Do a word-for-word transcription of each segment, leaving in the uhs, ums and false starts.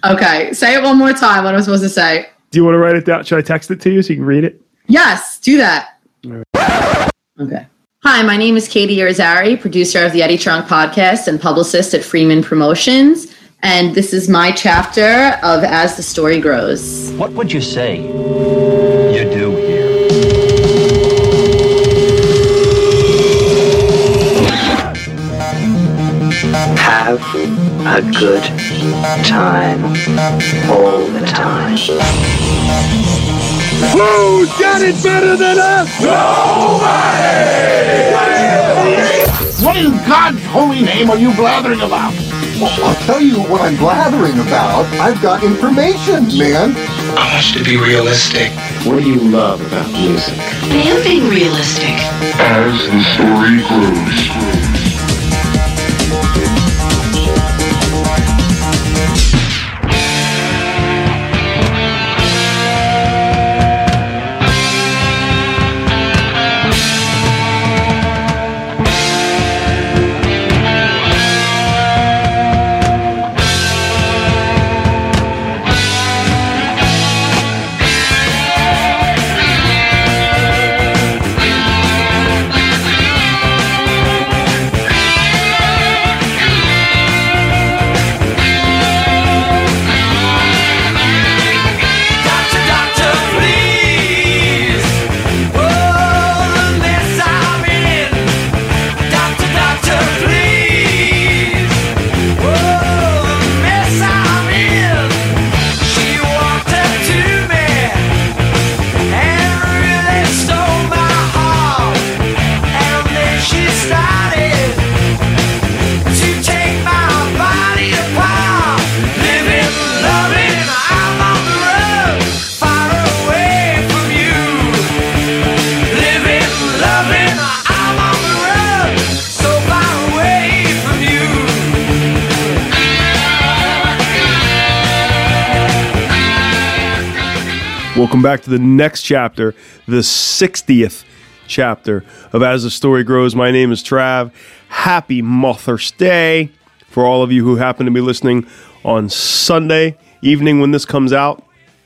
Okay, say it one more time. What am I supposed to say? Do you want to write it down? Should I text it to you so you can read it? Yes, do that. Okay. Hi, my name is Katie Irizarry, producer of the Eddie Trunk podcast and publicist at Freeman Promotions. And this is my chapter of As the Story Grows. What would you say you do here? Have a good time all the time. Who's got it better than us? Nobody! What in God's holy name are you blathering about? Well, I'll tell you what I'm blathering about. I've got information, man. I want you to be realistic. What do you love about music? I am being realistic. As the story grows. Welcome back to the next chapter, the sixtieth chapter of As the Story Grows. My name is Trav. Happy Mother's Day for all of you who happen to be listening on Sunday evening when this comes out.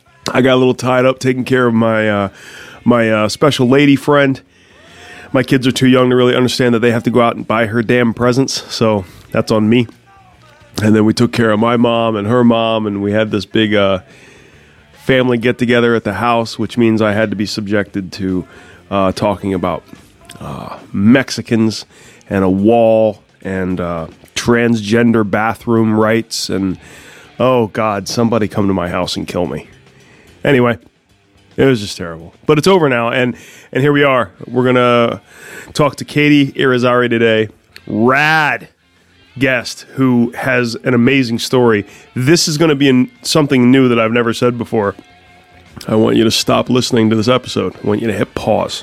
I got a little tied up taking care of my uh, my uh, special lady friend. My kids are too young to really understand that they have to go out and buy her damn presents, so that's on me. And then we took care of my mom and her mom, and we had this big uh, family get-together at the house, which means I had to be subjected to uh, talking about uh, Mexicans and a wall and uh, transgender bathroom rights and, oh, God, somebody come to my house and kill me. Anyway, it was just terrible. But it's over now, and, and here we are. We're going to talk to Katie Irizarry today. Rad guest who has an amazing story. This is going to be in something new that I've never said before. I want you to stop listening to this episode. I want you to hit pause.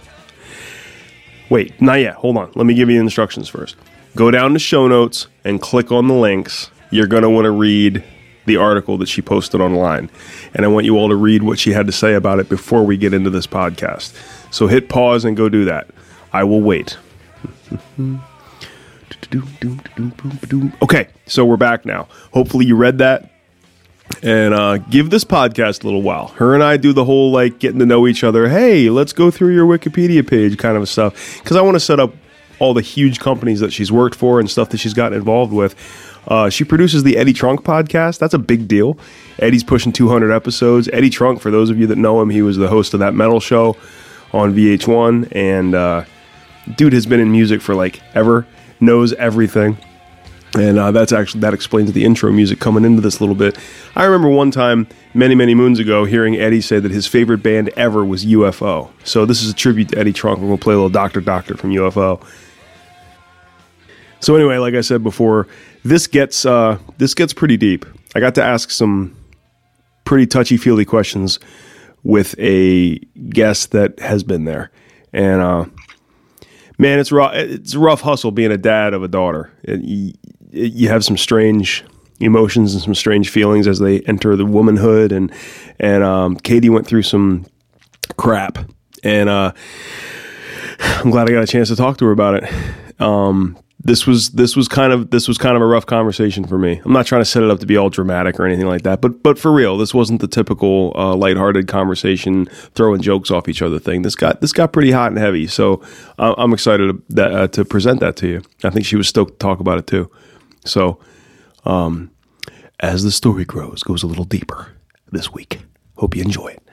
Wait, not yet. Hold on. Let me give you the instructions first. Go down to show notes and click on the links. You're going to want to read the article that she posted online. And I want you all to read what she had to say about it before we get into this podcast. So hit pause and go do that. I will wait. Okay, so we're back now. Hopefully you read that. And uh, give this podcast a little while. Her and I do the whole, like, getting to know each other. Hey, let's go through your Wikipedia page kind of stuff. Because I want to set up all the huge companies that she's worked for and stuff that she's gotten involved with. Uh, she produces the Eddie Trunk podcast. That's a big deal. Eddie's pushing two hundred episodes. Eddie Trunk, for those of you that know him, he was the host of that metal show on V H one. And uh, dude has been in music for, like, ever. Knows everything. And uh, that's actually that explains the intro music coming into this a little bit. I remember one time, many, many moons ago, hearing Eddie say that his favorite band ever was U F O. So this is a tribute to Eddie Trunk. We're going to play a little Doctor Doctor from U F O. So anyway, like I said before, this gets uh, this gets pretty deep. I got to ask some pretty touchy-feely questions with a guest that has been there. And uh, man, it's rough. It's a rough hustle being a dad of a daughter. It, you, you have some strange emotions and some strange feelings as they enter the womanhood, and and um, Katie went through some crap, and uh, I'm glad I got a chance to talk to her about it. Um, this was this was kind of this was kind of a rough conversation for me. I'm not trying to set it up to be all dramatic or anything like that, but but for real, this wasn't the typical uh, lighthearted conversation, throwing jokes off each other thing. This got this got pretty hot and heavy. So uh, I'm excited to, that, uh, to present that to you. I think she was stoked to talk about it too. So um, as the story grows, goes a little deeper this week. Hope you enjoy it.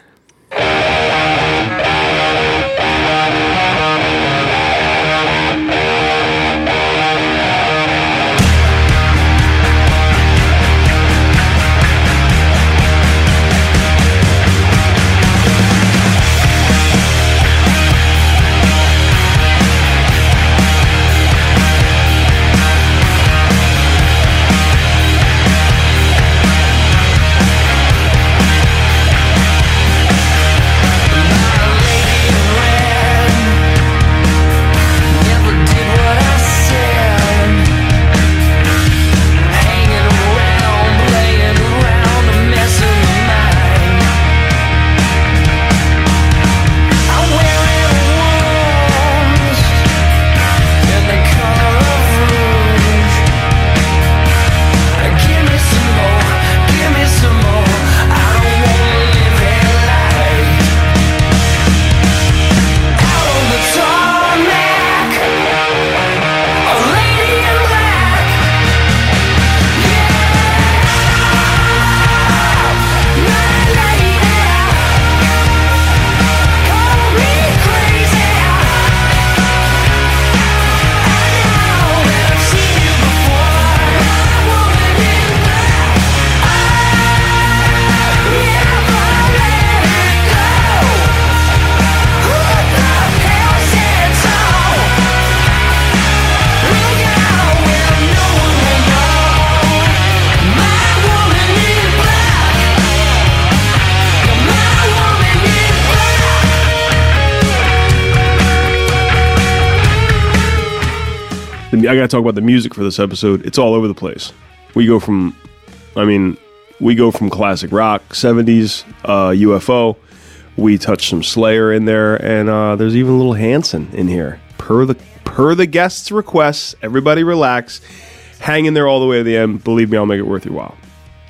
I got to talk about the music for this episode. It's all over the place. We go from, I mean, we go from classic rock, seventies, uh, U F O. We touch some Slayer in there, and uh, there's even a little Hanson in here. Per the per the guest's requests, everybody relax. Hang in there all the way to the end. Believe me, I'll make it worth your while.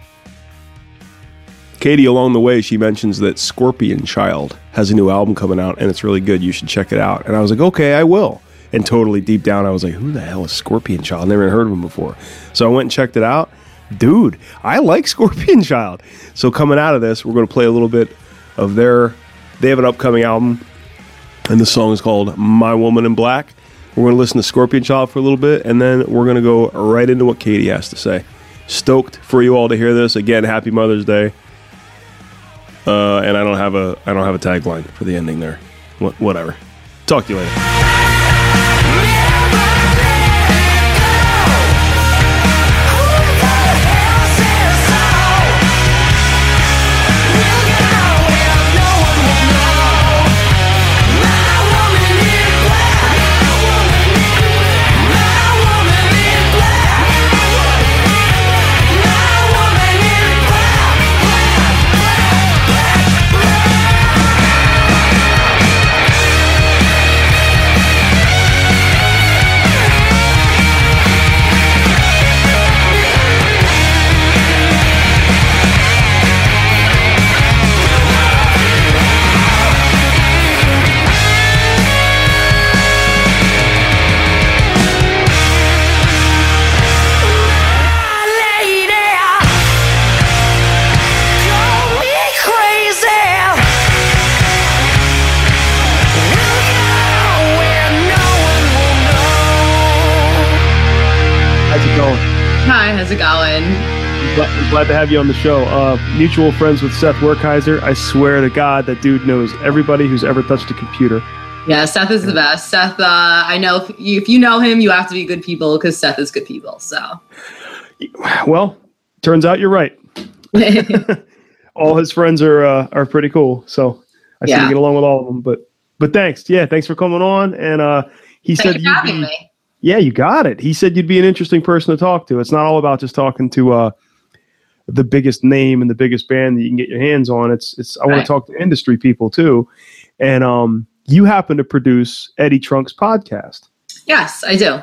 Katie, along the way, she mentions that Scorpion Child has a new album coming out, and it's really good. You should check it out. And I was like, okay, I will. And totally deep down, I was like, who the hell is Scorpion Child? Never even heard of him before. So I went and checked it out. Dude, I like Scorpion Child. So coming out of this, we're going to play a little bit of their, they have an upcoming album, and the song is called My Woman in Black. We're going to listen to Scorpion Child for a little bit, and then we're going to go right into what Katie has to say. Stoked for you all to hear this. Again, happy Mother's Day. Uh, and I don't have a I don't have a tagline for the ending there. Wh- whatever. Talk to you later. How's it going? I'm glad to have you on the show. Uh, mutual friends with Seth Werkheiser. I swear to God, that dude knows everybody who's ever touched a computer. Yeah, Seth is the best. Seth, uh, I know if you, if you know him, you have to be good people because Seth is good people. So, well, turns out you're right. All his friends are uh, are pretty cool. So I yeah. seem to get along with all of them. But but thanks, yeah, thanks for coming on. And uh, he Thanks said for having be, me. Yeah, you got it. He said you'd be an interesting person to talk to. It's not all about just talking to uh, the biggest name and the biggest band that you can get your hands on. It's it's. I right. want to talk to industry people too. And um, you happen to produce Eddie Trunk's podcast. Yes, I do.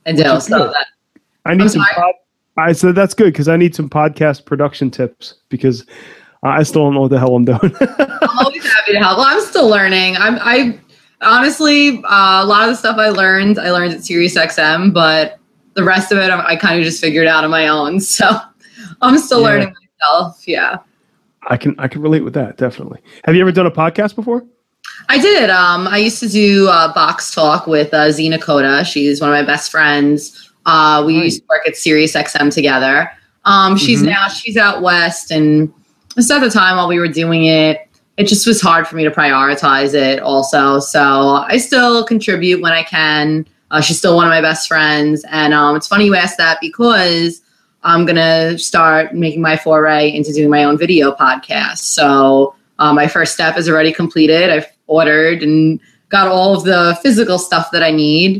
I do. So good. that, I need I'm some. sorry? Pod, I said that's good because I need some podcast production tips because I still don't know what the hell I'm doing. I'm always happy to help. Well, I'm still learning. I'm, I honestly, uh, a lot of the stuff I learned, I learned at SiriusXM, but the rest of it, I, I kind of just figured out on my own. So I'm still Yeah. learning myself. Yeah. I can I can relate with that, definitely. Have you ever done a podcast before? I did. Um, I used to do uh, Box Talk with uh, Zena Coda. She's one of my best friends. Uh, we nice. used to work at SiriusXM together. Um, she's mm-hmm. now she's out west, and just at the time while we were doing it, it just was hard for me to prioritize it. Also, so I still contribute when I can. Uh, she's still one of my best friends, and um, it's funny you asked that because I'm gonna start making my foray into doing my own video podcast. So uh, my first step is already completed. I've ordered and got all of the physical stuff that I need.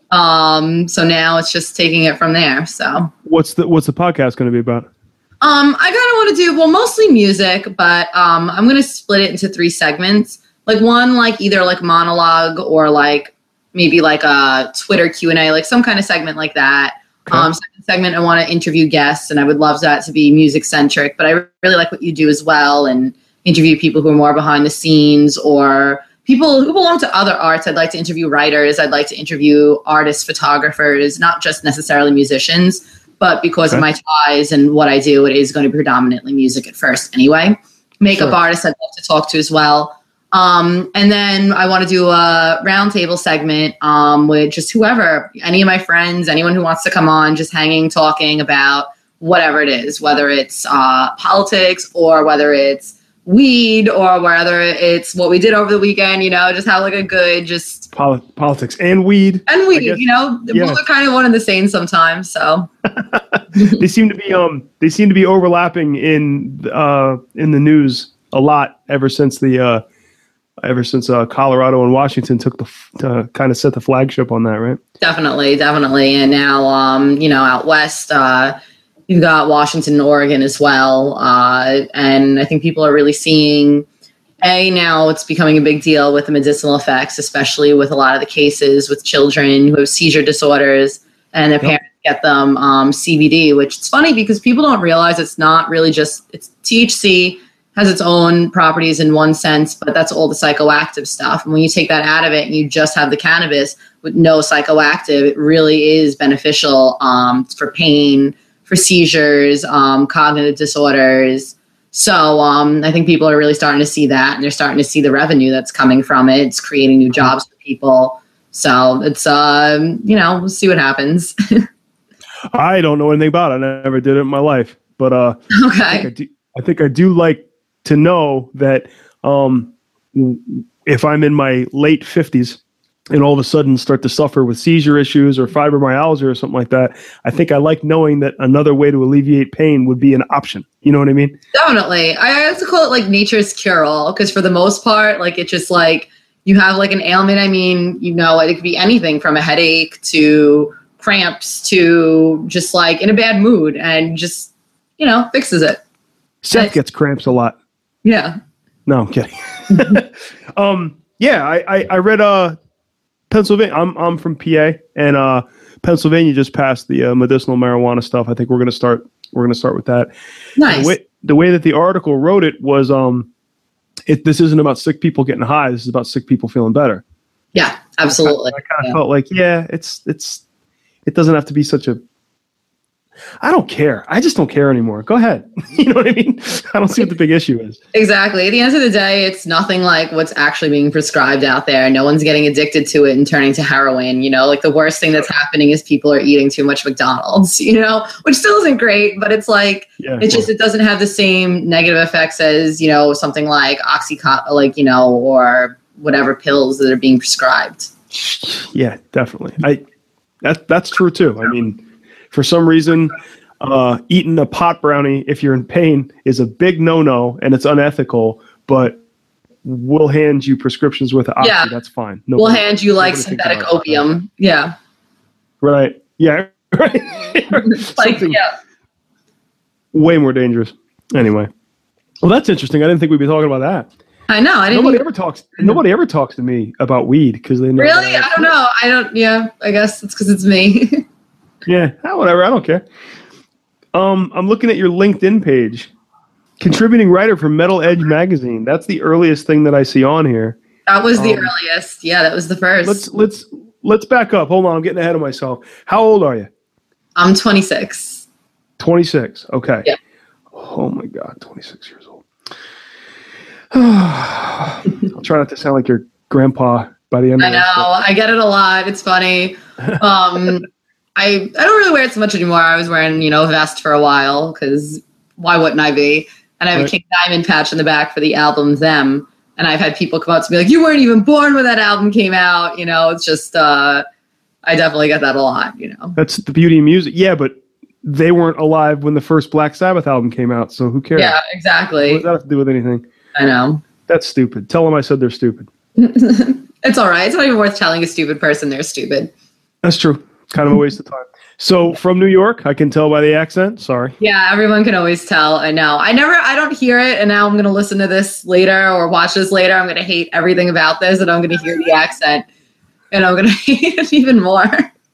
Um, so now it's just taking it from there. So what's the what's the podcast going to be about? Um, I kind of want to do well, mostly music, but um, I'm going to split it into three segments. Like one, like either like monologue or like maybe like a Twitter Q and A, like some kind of segment like that. Okay. Um, second segment, I want to interview guests, and I would love that to be music centric. But I really like what you do as well, and interview people who are more behind the scenes or people who belong to other arts. I'd like to interview writers. I'd like to interview artists, photographers, not just necessarily musicians, but because okay. of my ties and what I do, it is going to be predominantly music at first anyway. Makeup sure. artists I'd love to talk to as well. Um, and then I want to do a roundtable segment um, with just whoever, any of my friends, anyone who wants to come on, just hanging, talking about whatever it is, whether it's uh, politics or whether it's weed or whether it's what we did over the weekend, you know, just have like a good just Poli- politics and weed and weed, you know, yeah. both are kind of one and the same sometimes. So they seem to be um they seem to be overlapping in uh in the news a lot ever since the uh ever since uh Colorado and Washington took the f- to kind of set the flagship on that, right? Definitely, definitely, and now um you know out west uh. You've got Washington and Oregon as well. Uh, and I think people are really seeing, A, now it's becoming a big deal with the medicinal effects, especially with a lot of the cases with children who have seizure disorders and their yep. parents get them um, C B D, which it's funny because people don't realize it's not really just, it's T H C has its own properties in one sense, but that's all the psychoactive stuff. And when you take that out of it and you just have the cannabis with no psychoactive, it really is beneficial um, for pain, for seizures, um, cognitive disorders. So um, I think people are really starting to see that, and they're starting to see the revenue that's coming from it. It's creating new jobs for people. So it's, um, you know, we'll see what happens. I don't know anything about it. I never did it in my life. But uh, okay. I, think I, do, I think I do like to know that um, if I'm in my late fifties, and all of a sudden start to suffer with seizure issues or fibromyalgia or something like that, I think I like knowing that another way to alleviate pain would be an option. You know what I mean? Definitely. I have to call it like nature's cure-all, because for the most part, like it's just like you have like an ailment. I mean, you know, it could be anything from a headache to cramps to just like in a bad mood, and just, you know, fixes it. Seth and, gets cramps a lot. Yeah. No, I'm kidding. um, yeah, I, I, I read uh, Pennsylvania. I'm I'm from P A, and uh, Pennsylvania just passed the uh, medicinal marijuana stuff. I think we're gonna start. We're gonna start with that. Nice. The way, the way that the article wrote it was, um, it this isn't about sick people getting high. This is about sick people feeling better. Yeah, absolutely. I, I kind of yeah. felt like, yeah, it's it's it doesn't have to be such a. I don't care. I just don't care anymore. Go ahead. You know what I mean? I don't see what the big issue is. Exactly. At the end of the day, it's nothing like what's actually being prescribed out there. No one's getting addicted to it and turning to heroin. You know, like the worst thing that's happening is people are eating too much McDonald's, you know, which still isn't great, but it's like, yeah, it's just, it doesn't have the same negative effects as, you know, something like Oxycontin, like, you know, or whatever pills that are being prescribed. Yeah, definitely. I, that that's true too. I mean, for some reason, uh, eating a pot brownie if you're in pain is a big no-no, and it's unethical, but we'll hand you prescriptions with Oxy. Yeah. That's fine. No we'll hand you like synthetic opium. It. Yeah. Right. Yeah. Right. Like, yeah. Way more dangerous. Anyway. Well, that's interesting. I didn't think we'd be talking about that. I know. I didn't nobody even... ever talks. Nobody ever talks to me about weed because they know. Really? I don't know. I don't. Yeah. I guess it's because it's me. Yeah, ah, whatever. I don't care. Um, I'm looking at your LinkedIn page. Contributing writer for Metal Edge magazine. That's the earliest thing that I see on here. That was the um, earliest. Yeah, that was the first. Let's let's let's back up. Hold on, I'm getting ahead of myself. How old are you? I'm twenty-six. twenty-six. Okay. Yeah. Oh my God, twenty-six years old. I'll try not to sound like your grandpa by the end I of know. this. I get it a lot. It's funny. Um, I I don't really wear it so much anymore. I was wearing, you know, a vest for a while because why wouldn't I be? And I have Right. a King Diamond patch in the back for the album Them. And I've had people come up to me like, you weren't even born when that album came out. You know, it's just, uh, I definitely get that a lot, you know. That's the beauty of music. Yeah, but they weren't alive when the first Black Sabbath album came out, so who cares? Yeah, exactly. What does that have to do with anything? I know. That's stupid. Tell them I said they're stupid. It's all right. It's not even worth telling a stupid person they're stupid. That's true. It's kind of a waste of time. So from New York, I can tell by the accent. Sorry. Yeah, everyone can always tell. I know. I never, I don't hear it. And now I'm going to listen to this later or watch this later. I'm going to hate everything about this and I'm going to hear the accent and I'm going to hate it even more.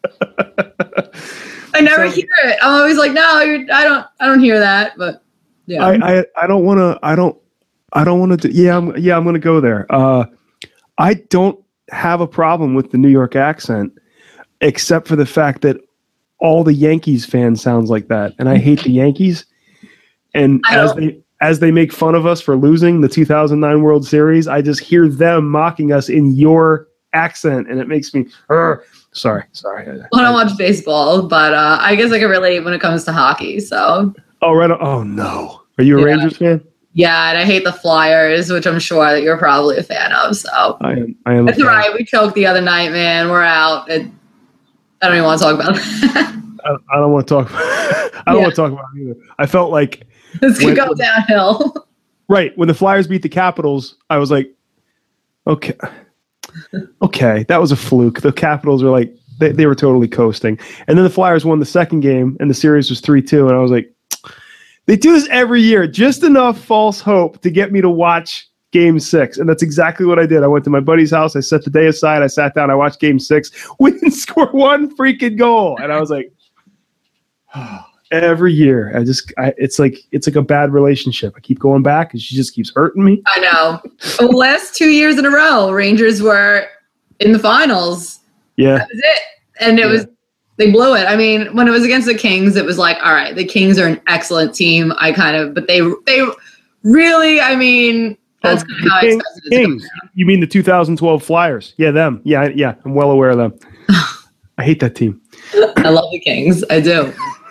I never So- hear it. I'm always like, no, you're, I don't, I don't hear that. But yeah. I, I, I don't want to, I don't, I don't want to do, yeah, I'm, yeah, I'm going to go there. Uh, I don't have a problem with the New York accent, except for the fact that all the Yankees fans sounds like that. And I hate the Yankees. And I as don't- they, as they make fun of us for losing the two thousand nine World Series, I just hear them mocking us in your accent. And it makes me, "Urgh." sorry, sorry. I don't watch baseball, but uh, I guess I can relate when it comes to hockey. So Oh, right. on- Oh no. Are you a Yeah. Rangers fan? yeah, and I hate the Flyers, which I'm sure that you're probably a fan of. So I am. I am. a it's all fan. right. We choked the other night, man. We're out. It, I don't even want to talk about that. I, I don't want to talk. I don't Yeah. want to talk about it either. I felt like This could When- go downhill. right when the Flyers beat the Capitals, I was like, okay, okay, that was a fluke. The Capitals were like they, they were totally coasting, and then the Flyers won the second game, and the series was three two, and I was like, they do this every year, just enough false hope to get me to watch Game Six, and that's exactly what I did. I went to my buddy's house, I set the day aside, I sat down, I watched Game Six. We didn't score one freaking goal, and I was like. Every year, I just, I, it's like, it's like a bad relationship. I keep going back and she just keeps hurting me. I know. The last two years in a row, Rangers were in the finals. Yeah. That was it. And it Yeah. was, they blew it. I mean, when it was against the Kings, it was like, all right, the Kings are an excellent team. I kind of, but they, they really, I mean, that's Oh, kind of how I King- expected it to go Kings. down. You mean the two thousand twelve Flyers? Yeah, them. Yeah, I- yeah. I'm well aware of them. I hate that team. I love the Kings. I do.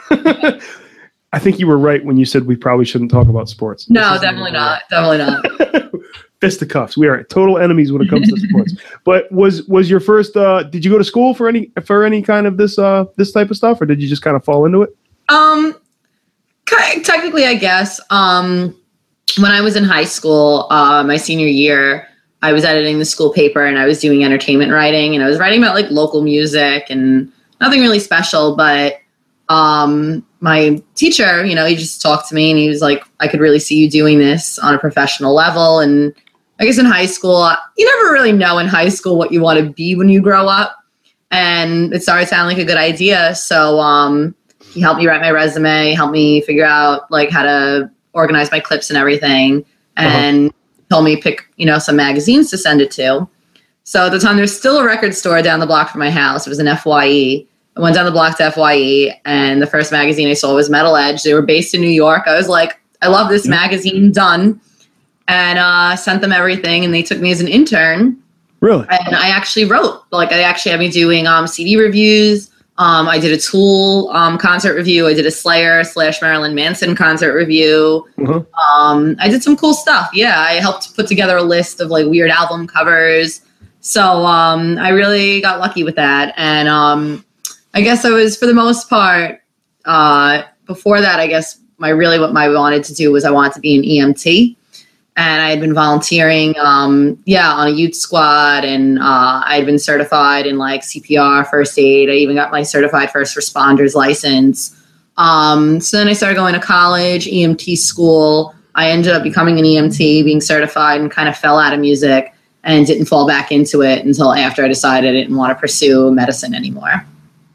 I think you were right when you said we probably shouldn't talk about sports. No, This is- definitely not. Definitely not. Fisticuffs. We are total enemies when it comes to sports. But was was your first? Uh, did you go to school for any for any kind of this uh, this type of stuff, or did you just kind of fall into it? Um, ki- technically, I guess. Um, when I was in high school, uh, my senior year, I was editing the school paper and I was doing entertainment writing, and I was writing about like local music and nothing really special. But um, my teacher, you know, he just talked to me and he was like, "I could really see you doing this on a professional level." And I guess in high school, you never really know in high school what you want to be when you grow up. And it started sounding like a good idea. So um, he helped me write my resume, helped me figure out like how to organize my clips and everything, and uh-huh. told me pick, you know, some magazines to send it to. So at the time, there's still a record store down the block from my house. It was an F Y E. I went down the block to F Y E, and the first magazine I saw was Metal Edge. They were based in New York. I was like, I love this magazine, done. And uh, sent them everything, and they took me as an intern. Really? And I actually wrote, like, they actually had me doing um, C D reviews. Um, I did a Tool um, concert review. I did a Slayer slash Marilyn Manson concert review. Uh-huh. Um, I did some cool stuff. Yeah, I helped put together a list of like weird album covers. So um, I really got lucky with that. And um, I guess I was, for the most part, uh, before that, I guess my really what I wanted to do was I wanted to be an E M T. And I had been volunteering, um, yeah, on a youth squad, and uh, I had been certified in like C P R, first aid. I even got my certified first responders license. Um, so then I started going to college, E M T school. I ended up becoming an E M T, being certified, and kind of fell out of music and didn't fall back into it until after I decided I didn't want to pursue medicine anymore.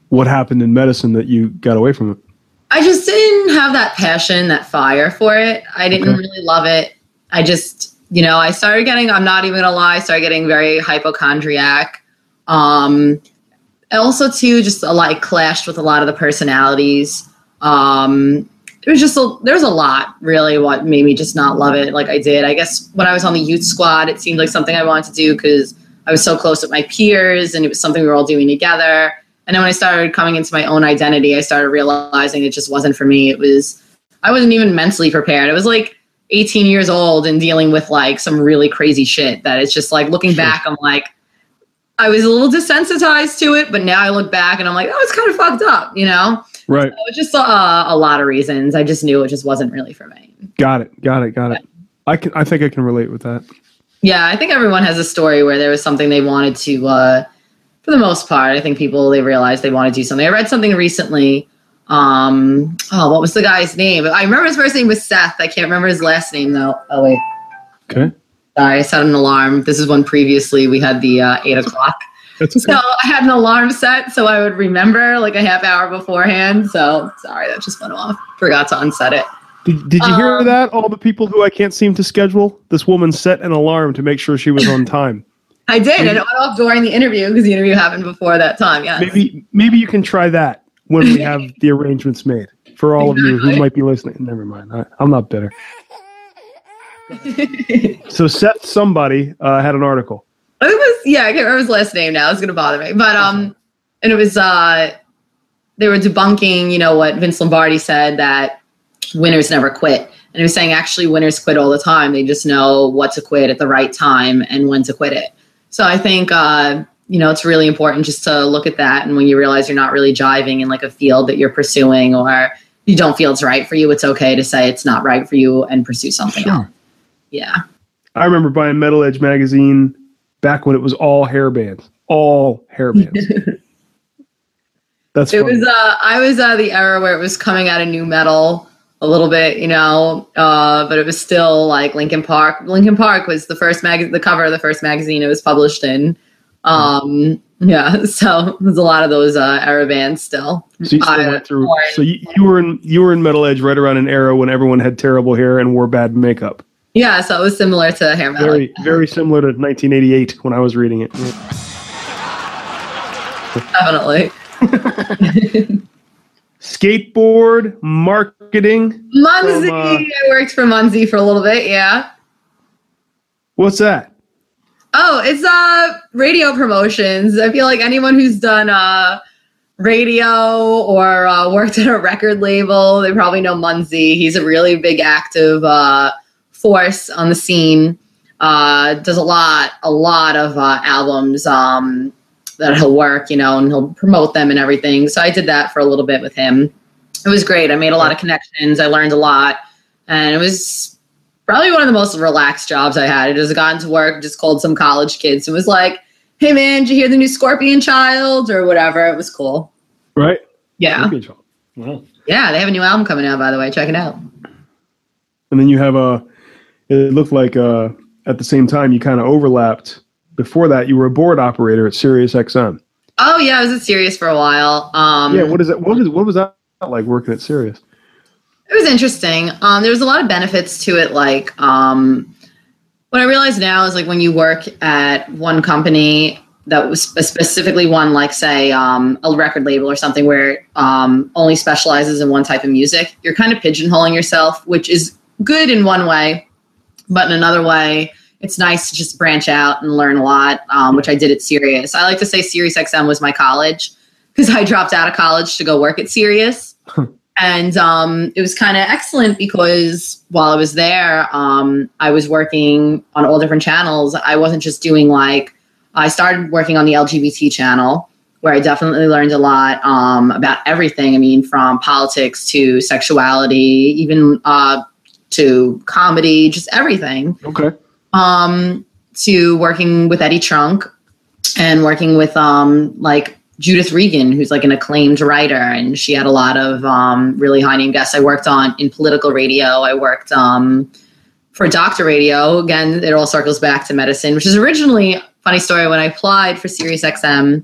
what happened in medicine that you got away from it? I just didn't have that passion, that fire for it. I didn't okay. really love it. I just, you know, I started getting, I'm not even gonna lie, I started getting very hypochondriac. Um, also too, just a, like clashed with a lot of the personalities. Um, it was just, a, there was a lot really what made me just not love it like I did. I guess when I was on the youth squad, it seemed like something I wanted to do because I was so close with my peers and it was something we were all doing together. And then when I started coming into my own identity, I started realizing it just wasn't for me. It was, I wasn't even mentally prepared. It was like eighteen years old and dealing with like some really crazy shit that it's just like looking back, I'm like, I was a little desensitized to it, but now I look back and I'm like, oh, it's kind of fucked up, you know? Right. So it's just uh, a lot of reasons. I just knew it just wasn't really for me. Got it. Got it. Got it. I can. I think I can relate with that. Yeah, I think everyone has a story where there was something they wanted to, uh, for the most part, I think people, they realized they want to do something. I read something recently. Um, oh, what was the guy's name? I remember his first name was Seth. I can't remember his last name, though. Oh, wait. Okay. Sorry, I set an alarm. This is when previously we had the uh, eight o'clock. That's okay. So I had an alarm set so I would remember like a half hour beforehand. So sorry, that just went off. Forgot to unset it. Did, did you um, hear that? All the people who I can't seem to schedule, this woman set an alarm to make sure she was on time. I did, maybe, and it went off during the interview because the interview happened before that time. Yeah. Maybe maybe you can try that when we have the arrangements made for all exactly. of you who might be listening. Never mind. I, I'm not bitter. So Seth somebody uh, had an article. It was yeah, I can't remember his last name now. It's gonna bother me. But um and it was uh they were debunking, you know, what Vince Lombardi said that winners never quit. And he was saying actually winners quit all the time. They just know what to quit at the right time and when to quit it. So I think uh, you know, it's really important just to look at that, and when you realize you're not really jiving in like a field that you're pursuing or you don't feel it's right for you, it's okay to say it's not right for you and pursue something sure. else. Yeah. I remember buying Metal Edge magazine back when it was all hair bands. All hair bands. That's it funny. was uh I was uh the era where it was coming out of new metal a little bit, you know, uh, but it was still like Linkin Park. Linkin Park was the first mag the cover of the first magazine it was published in. Um yeah, so there's a lot of those uh era bands still. So you still uh, went through so you, you were in you were in Metal Edge right around an era when everyone had terrible hair and wore bad makeup. Yeah, so it was similar to hair metal. Very, very similar to nineteen eighty-eight when I was reading it. Definitely. Skateboard marketing. Munzie. From, uh, I worked for Munzie for a little bit, yeah. What's that? Oh, it's uh radio promotions. I feel like anyone who's done uh radio or uh, worked at a record label, they probably know Munzie. He's a really big active uh force on the scene. Uh does a lot a lot of uh albums um that he'll work, you know, and he'll promote them and everything. So I did that for a little bit with him. It was great. I made a lot of connections. I learned a lot, and it was probably one of the most relaxed jobs I had. I just got into work, just called some college kids and was like, hey man, did you hear the new Scorpion Child or whatever? It was cool. Right. Yeah. Scorpion Child. Wow. Yeah. They have a new album coming out, by the way. Check it out. And then you have a, it looked like uh, at the same time you kind of overlapped. Before that, you were a board operator at Sirius X M. Oh yeah, I was at Sirius for a while. Um, yeah, what is it? What is what was that like working at Sirius? It was interesting. Um, there was a lot of benefits to it. Like um, what I realize now is like when you work at one company that was specifically one, like say um, a record label or something where um, only specializes in one type of music, you're kind of pigeonholing yourself, which is good in one way, but in another way, it's nice to just branch out and learn a lot, um, which I did at Sirius. I like to say Sirius X M was my college because I dropped out of college to go work at Sirius. And um, it was kind of excellent because while I was there, um, I was working on all different channels. I wasn't just doing like, I started working on the L G B T channel where I definitely learned a lot um, about everything. I mean, from politics to sexuality, even uh, to comedy, just everything. Okay. Um, to working with Eddie Trunk and working with um, like Judith Regan, who's like an acclaimed writer, and she had a lot of um, really high name guests. I worked on in political radio. I worked um, for Doctor Radio. Again, it all circles back to medicine, which is originally funny story. When I applied for Sirius X M,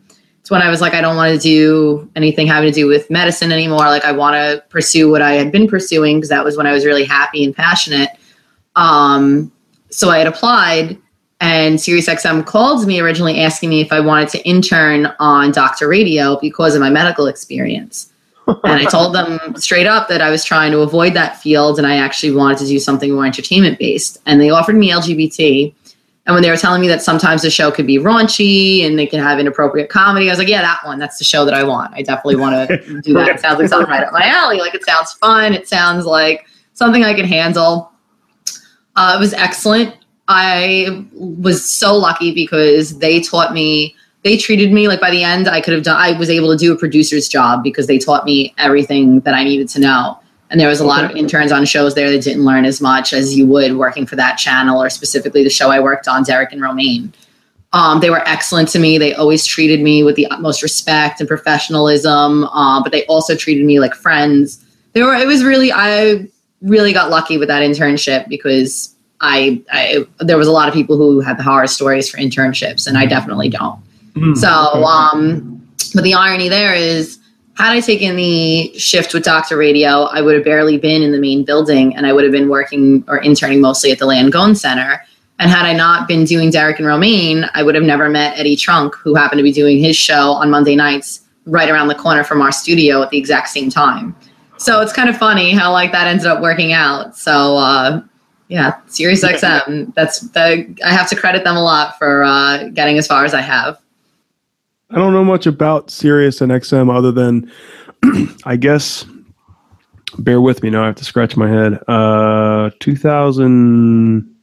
it's when I was like, I don't want to do anything having to do with medicine anymore. Like, I want to pursue what I had been pursuing, because that was when I was really happy and passionate. Um, so I had applied, and SiriusXM called me originally asking me if I wanted to intern on Doctor Radio because of my medical experience. And I told them straight up that I was trying to avoid that field, and I actually wanted to do something more entertainment based. And they offered me L G B T. And when they were telling me that sometimes the show could be raunchy and they can have inappropriate comedy, I was like, yeah, that one, that's the show that I want. I definitely want to do that. It sounds like something right up my alley. Like, it sounds fun. It sounds like something I can handle. Uh, it was excellent. I was so lucky because they taught me, they treated me like, by the end, I could have done, I was able to do a producer's job because they taught me everything that I needed to know. And there was a lot of interns on shows there that didn't learn as much as you would working for that channel, or specifically the show I worked on, Derek and Romaine. Um, they were excellent to me. They always treated me with the utmost respect and professionalism, uh, but they also treated me like friends. They were, it was really, I really got lucky with that internship because I, I there was a lot of people who had the horror stories for internships, and I definitely don't. Mm-hmm. So, um, but the irony there is, had I taken the shift with Doctor Radio, I would have barely been in the main building, and I would have been working or interning mostly at the Langone Center. And had I not been doing Derek and Romaine, I would have never met Eddie Trunk, who happened to be doing his show on Monday nights right around the corner from our studio at the exact same time. So it's kind of funny how like that ended up working out. So uh, yeah, SiriusXM, that's the, I have to credit them a lot for uh, getting as far as I have. I don't know much about Sirius and X M other than, I guess, bear with me now, I have to scratch my head. Uh, two thousand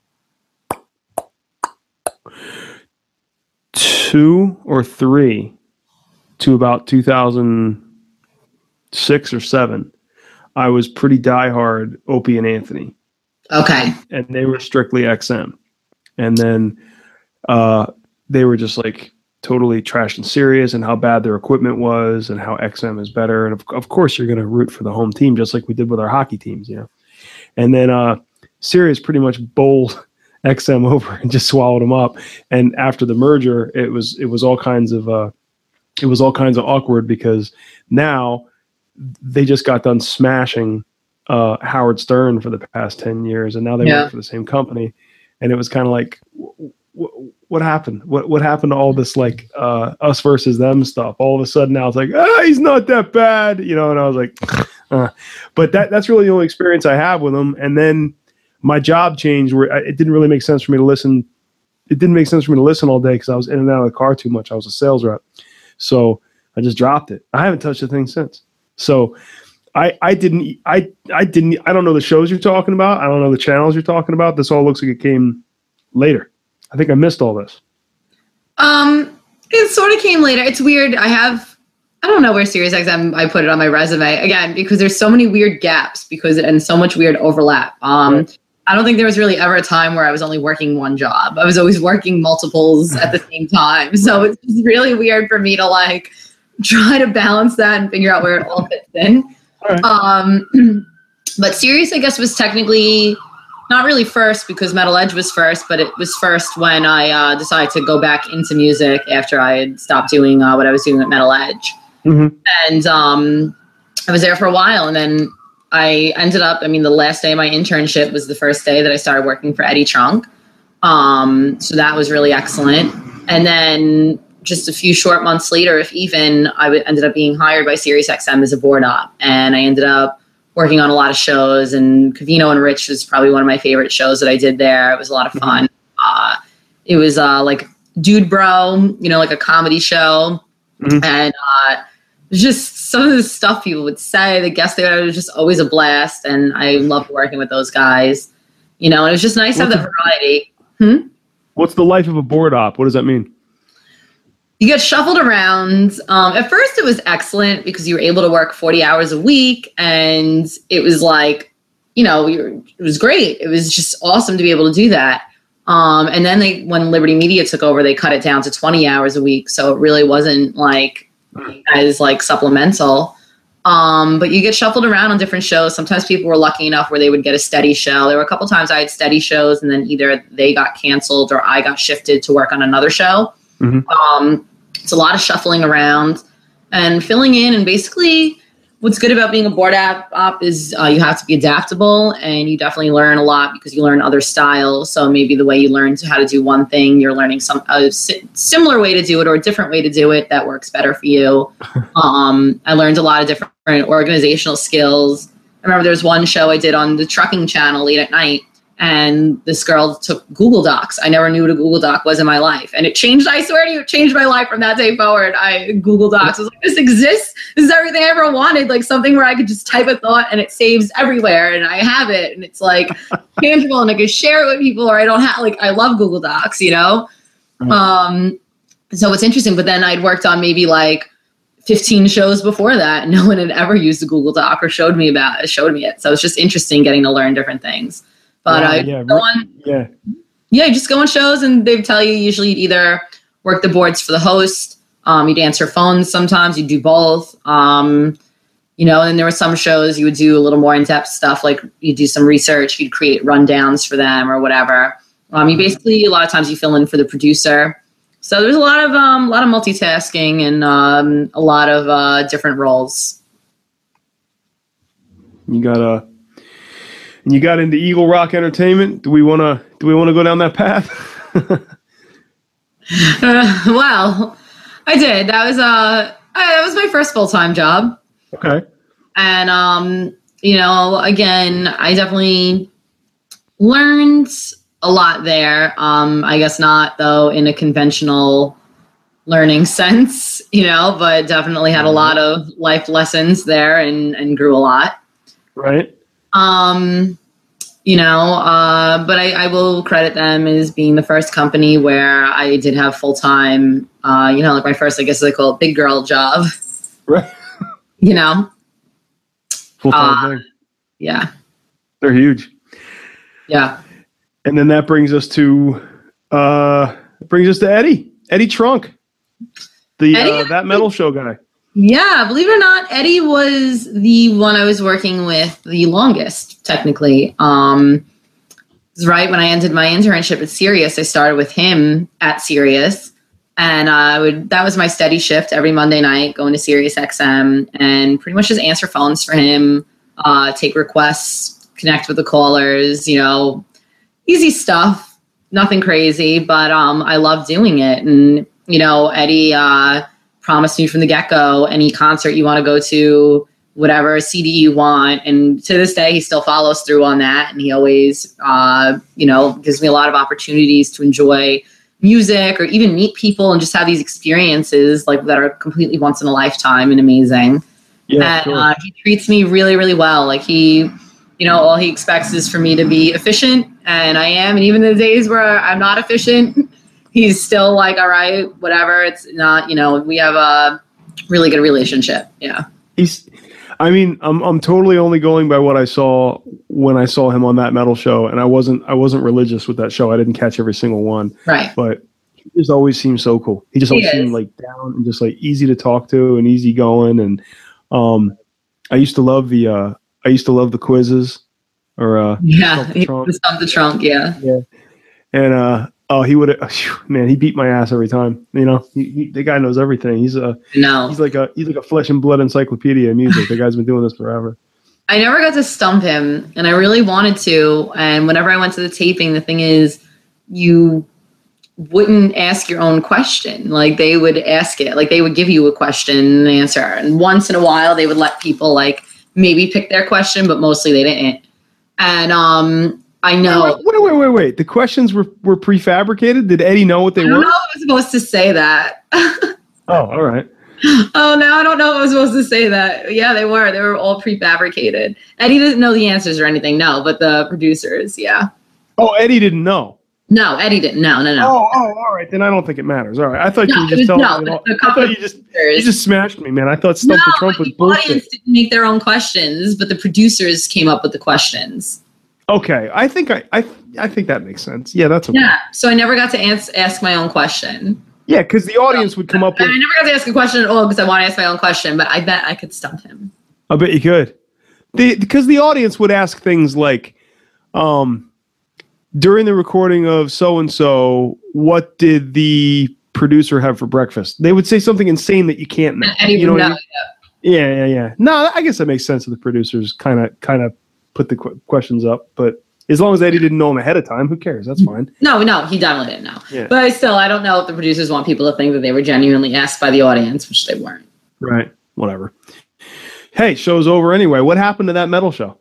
two or three to about two thousand six or seven, I was pretty diehard Opie and Anthony. Okay. And they were strictly X M. And then uh, they were just like, totally trashed and serious, and how bad their equipment was and how X M is better. And of, of course you're going to root for the home team, just like we did with our hockey teams, you know? And then uh, Sirius pretty much bowled X M over and just swallowed them up. And after the merger, it was, it was all kinds of, uh, it was all kinds of awkward because now they just got done smashing uh, Howard Stern for the past ten years. And now they yeah. work for the same company. And it was kind of like, w- w- what happened? What what happened to all this like uh, us versus them stuff? All of a sudden now it's like, ah, he's not that bad, you know. And I was like, uh. but that that's really the only experience I have with them. And then my job changed where it didn't really make sense for me to listen. It didn't make sense for me to listen all day because I was in and out of the car too much. I was a sales rep, so I just dropped it. I haven't touched the thing since. So I I didn't I I didn't I don't know the shows you're talking about. I don't know the channels you're talking about. This all looks like it came later. I think I missed all this. Um, it sort of came later. It's weird. I have, I don't know where SiriusXM, I put it on my resume again, because there's so many weird gaps because, and so much weird overlap. Um, right. I don't think there was really ever a time where I was only working one job. I was always working multiples at the same time. So it's just really weird for me to like try to balance that and figure out where it all fits in. All right. Um, but Sirius, I guess, was technically not really first because Metal Edge was first, but it was first when I uh, decided to go back into music after I had stopped doing uh, what I was doing at Metal Edge. Mm-hmm. And um, I was there for a while, and then I ended up, I mean, the last day of my internship was the first day that I started working for Eddie Trunk. Um, so that was really excellent. And then just a few short months later, if even, I w- ended up being hired by SiriusXM as a board op. And I ended up working on a lot of shows, and Covino and Rich was probably one of my favorite shows that I did there. It was a lot of fun. Uh, it was uh, like Dude Bro, you know, like a comedy show. Mm-hmm. And uh, just some of the stuff people would say, the guests there, it was just always a blast. And I loved working with those guys, you know, and it was just nice What's to have the variety. Hmm? What's the life of a board op? What does that mean? You get shuffled around. Um, at first, it was excellent because you were able to work forty hours a week. And it was like, you know, we were, it was great. It was just awesome to be able to do that. Um, and then they, when Liberty Media took over, they cut it down to twenty hours a week. So it really wasn't like as like supplemental. Um, but you get shuffled around on different shows. Sometimes people were lucky enough where they would get a steady show. There were a couple times I had steady shows, and then either they got canceled or I got shifted to work on another show. Mm-hmm. Um, It's a lot of shuffling around and filling in. And basically, what's good about being a board app op is uh, you have to be adaptable, and you definitely learn a lot because you learn other styles. So maybe the way you learn how to do one thing, you're learning some a si- similar way to do it or a different way to do it that works better for you. um, I learned a lot of different organizational skills. I remember there was one show I did on the trucking channel late at night, and this girl took Google Docs. I never knew what a Google Doc was in my life. And it changed, I swear to you, it changed my life from that day forward. I Google Docs. I was like, this exists? This is everything I ever wanted. Like something where I could just type a thought and it saves everywhere and I have it. And it's like tangible and I can share it with people, or I don't have, like, I love Google Docs, you know? Um, so it's interesting. But then I'd worked on maybe like fifteen shows before that. No one had ever used a Google Doc or showed me about it, showed me it. So it's just interesting getting to learn different things. But yeah, I yeah, go on, yeah, yeah, you just go on shows and they tell you usually you'd either work the boards for the host, um, you'd answer phones sometimes, you'd do both. Um, you know, and then there were some shows you would do a little more in-depth stuff, like you'd do some research, you'd create rundowns for them or whatever. Um, you basically, a lot of times you fill in for the producer. So there's a lot of um, a lot of multitasking and um, a lot of uh, different roles. You got a. And you got into Eagle Rock Entertainment. Do we want to? Do we want to go down that path? uh, well, I did. That was uh, I, that was my first full time job. Okay. And um, you know, again, I definitely learned a lot there. Um, I guess not though in a conventional learning sense, you know, but definitely had a lot of life lessons there and and grew a lot. Right. Um, you know, uh, but I, I will credit them as being the first company where I did have full time, uh, you know, like my first, I guess they call it big girl job. Right. You know, full time uh, thing. Yeah. They're huge. Yeah. And then that brings us to, uh, brings us to Eddie, Eddie Trunk, the, Eddie, uh, That Metal Show guy. Yeah, believe it or not, Eddie was the one I was working with the longest, technically. Um, right when I ended my internship at Sirius, I started with him at Sirius, and I would that was my steady shift every Monday night, going to Sirius X M and pretty much just answer phones for him, uh, take requests, connect with the callers, you know, easy stuff, nothing crazy, but um, I love doing it. And you know, Eddie. Uh, promised me from the get-go, any concert you want to go to, whatever C D you want. And to this day, he still follows through on that. And he always, uh, you know, gives me a lot of opportunities to enjoy music or even meet people and just have these experiences like that are completely once in a lifetime and amazing. Yeah, and sure. uh, he treats me really, really well. Like he, you know, all he expects is for me to be efficient, and I am. And even the days where I'm not efficient, he's still like, all right, whatever. It's not, you know, we have a really good relationship. Yeah. He's, I mean, I'm I'm totally only going by what I saw when I saw him on That Metal Show, and I wasn't I wasn't religious with that show. I didn't catch every single one. Right. But he just always seemed so cool. He just always he seemed like down and just like easy to talk to and easy going. And um, I used to love the uh, I used to love the quizzes or uh, yeah, the trunk. The Stump the Trunk. Yeah. Yeah. And uh. Oh, he would have, man, he beat my ass every time. You know, he, he, the guy knows everything. He's a, no. he's like a, he's like a flesh and blood encyclopedia of music. The guy's been doing this forever. I never got to stump him, and I really wanted to. And whenever I went to the taping, the thing is, you wouldn't ask your own question. Like they would ask it, like they would give you a question and answer. And once in a while, they would let people like maybe pick their question, but mostly they didn't. And, um, I know. Wait, wait, wait, wait, wait. The questions were, were prefabricated? Did Eddie know what they I don't were? know if I was supposed to say that. Oh, all right. Oh, no, I don't know if I was supposed to say that. Yeah, they were. They were all prefabricated. Eddie didn't know the answers or anything, no, but the producers, yeah. Oh, Eddie didn't know? No, Eddie didn't. No, no, no. Oh, oh, all right. Then I don't think it matters. All right. I thought no, you were just was, telling no, me. The, the I thought you just, you just smashed me, man. I thought Stump no, the Trump was the bullshit. audience didn't make their own questions, but the producers came up with the questions. Okay, I think I, I I think that makes sense. Yeah, that's okay. Yeah, so I never got to ans- ask my own question. Yeah, because the audience would come up with... I never got to ask a question at all because I want to ask my own question, but I bet I could stump him. I bet you could. The, because the audience would ask things like, um, during the recording of so-and-so, what did the producer have for breakfast? They would say something insane that you can't know. And you know know what I mean? Yeah, yeah, yeah. No, I guess that makes sense. That the producers kind of, kind of put the qu- questions up, but as long as Eddie didn't know them ahead of time, who cares? That's fine. No, no, he definitely didn't know. Yeah. But I still, I don't know if the producers want people to think that they were genuinely asked by the audience, which they weren't. Right. Whatever. Hey, show's over anyway. What happened to that metal show?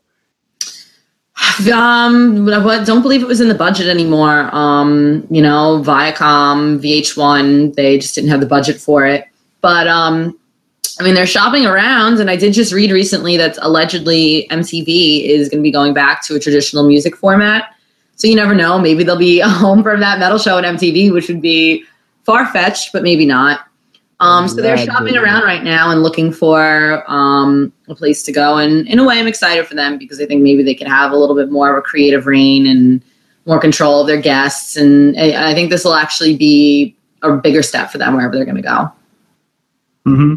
Um, I don't believe it was in the budget anymore. Um, you know, Viacom, V H one, they just didn't have the budget for it. But um, I mean, they're shopping around, and I did just read recently that allegedly M T V is going to be going back to a traditional music format. So you never know. Maybe there'll be a home for that metal show at M T V, which would be far-fetched, but maybe not. Um, so they're shopping around right now and looking for um, a place to go. And in a way, I'm excited for them because I think maybe they could have a little bit more of a creative reign and more control of their guests. And I, I think this will actually be a bigger step for them wherever they're going to go. Mm-hmm.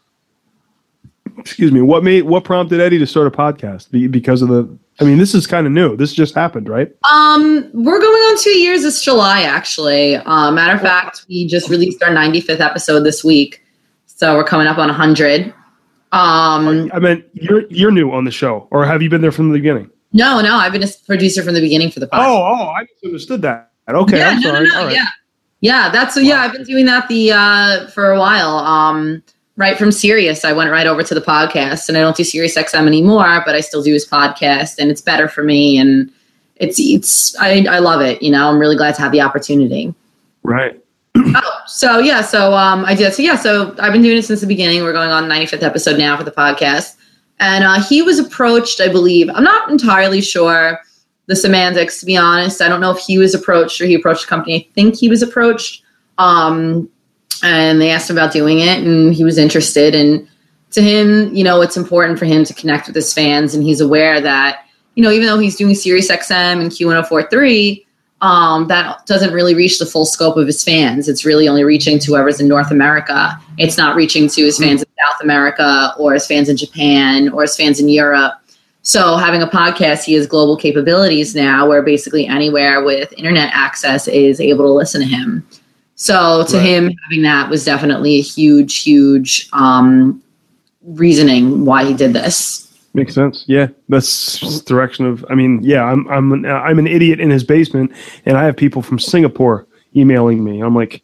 Excuse me. What made what prompted Eddie to start a podcast? Be, because of the. I mean, this is kind of new. This just happened, right? Um, we're going on two years this July, actually. Uh, matter of fact, we just released our ninety-fifth episode this week, so we're coming up on one hundred. Um, I mean, you're you're new on the show, or have you been there from the beginning? No, no, I've been a producer from the beginning for the podcast. Oh, oh, I misunderstood that. Okay, yeah, I'm no, sorry. no, no, All right. yeah, yeah. That's yeah. I've been doing that the uh, for a while. Um, right from Sirius, I went right over to the podcast, and I don't do Sirius X M anymore, but I still do his podcast, and it's better for me, and it's it's I I love it. You know, I'm really glad to have the opportunity. Right. Oh, so yeah, so um, I did. So yeah, so I've been doing it since the beginning. We're going on the ninety-fifth episode now for the podcast, and uh, he was approached, I believe. I'm not entirely sure the semantics, to be honest. I don't know if he was approached or he approached the company. I think he was approached. Um, And they asked him about doing it, and he was interested. And to him, you know, it's important for him to connect with his fans, and he's aware that, you know, even though he's doing Sirius X M and Q one oh four point three, um, that doesn't really reach the full scope of his fans. It's really only reaching to whoever's in North America. It's not reaching to his fans in South America or his fans in Japan or his fans in Europe. So having a podcast, he has global capabilities now where basically anywhere with internet access is able to listen to him. So to right. him, having that was definitely a huge, huge um, reasoning why he did this. Makes sense. Yeah, that's the direction of. I mean, yeah, I'm I'm an, I'm an idiot in his basement, and I have people from Singapore emailing me. I'm like,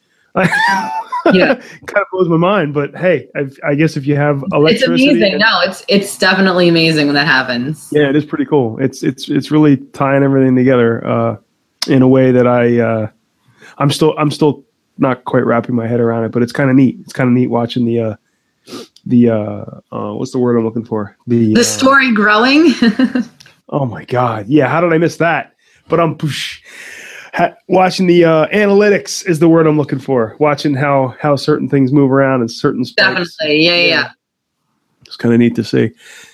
yeah, kind of blows my mind. But hey, I've, I guess if you have electricity, it's amazing. And, no, it's it's definitely amazing when that happens. Yeah, it is pretty cool. It's it's it's really tying everything together uh, in a way that I. Uh, I'm still I'm still not quite wrapping my head around it, but it's kind of neat. It's kind of neat watching the uh, the uh, uh, what's the word I'm looking for? The the uh, story growing. Oh my God! Yeah, how did I miss that? But I'm push, ha, watching the uh, analytics is the word I'm looking for. Watching how how certain things move around and certain spikes. Definitely, yeah, yeah. yeah. It's kind of neat to see.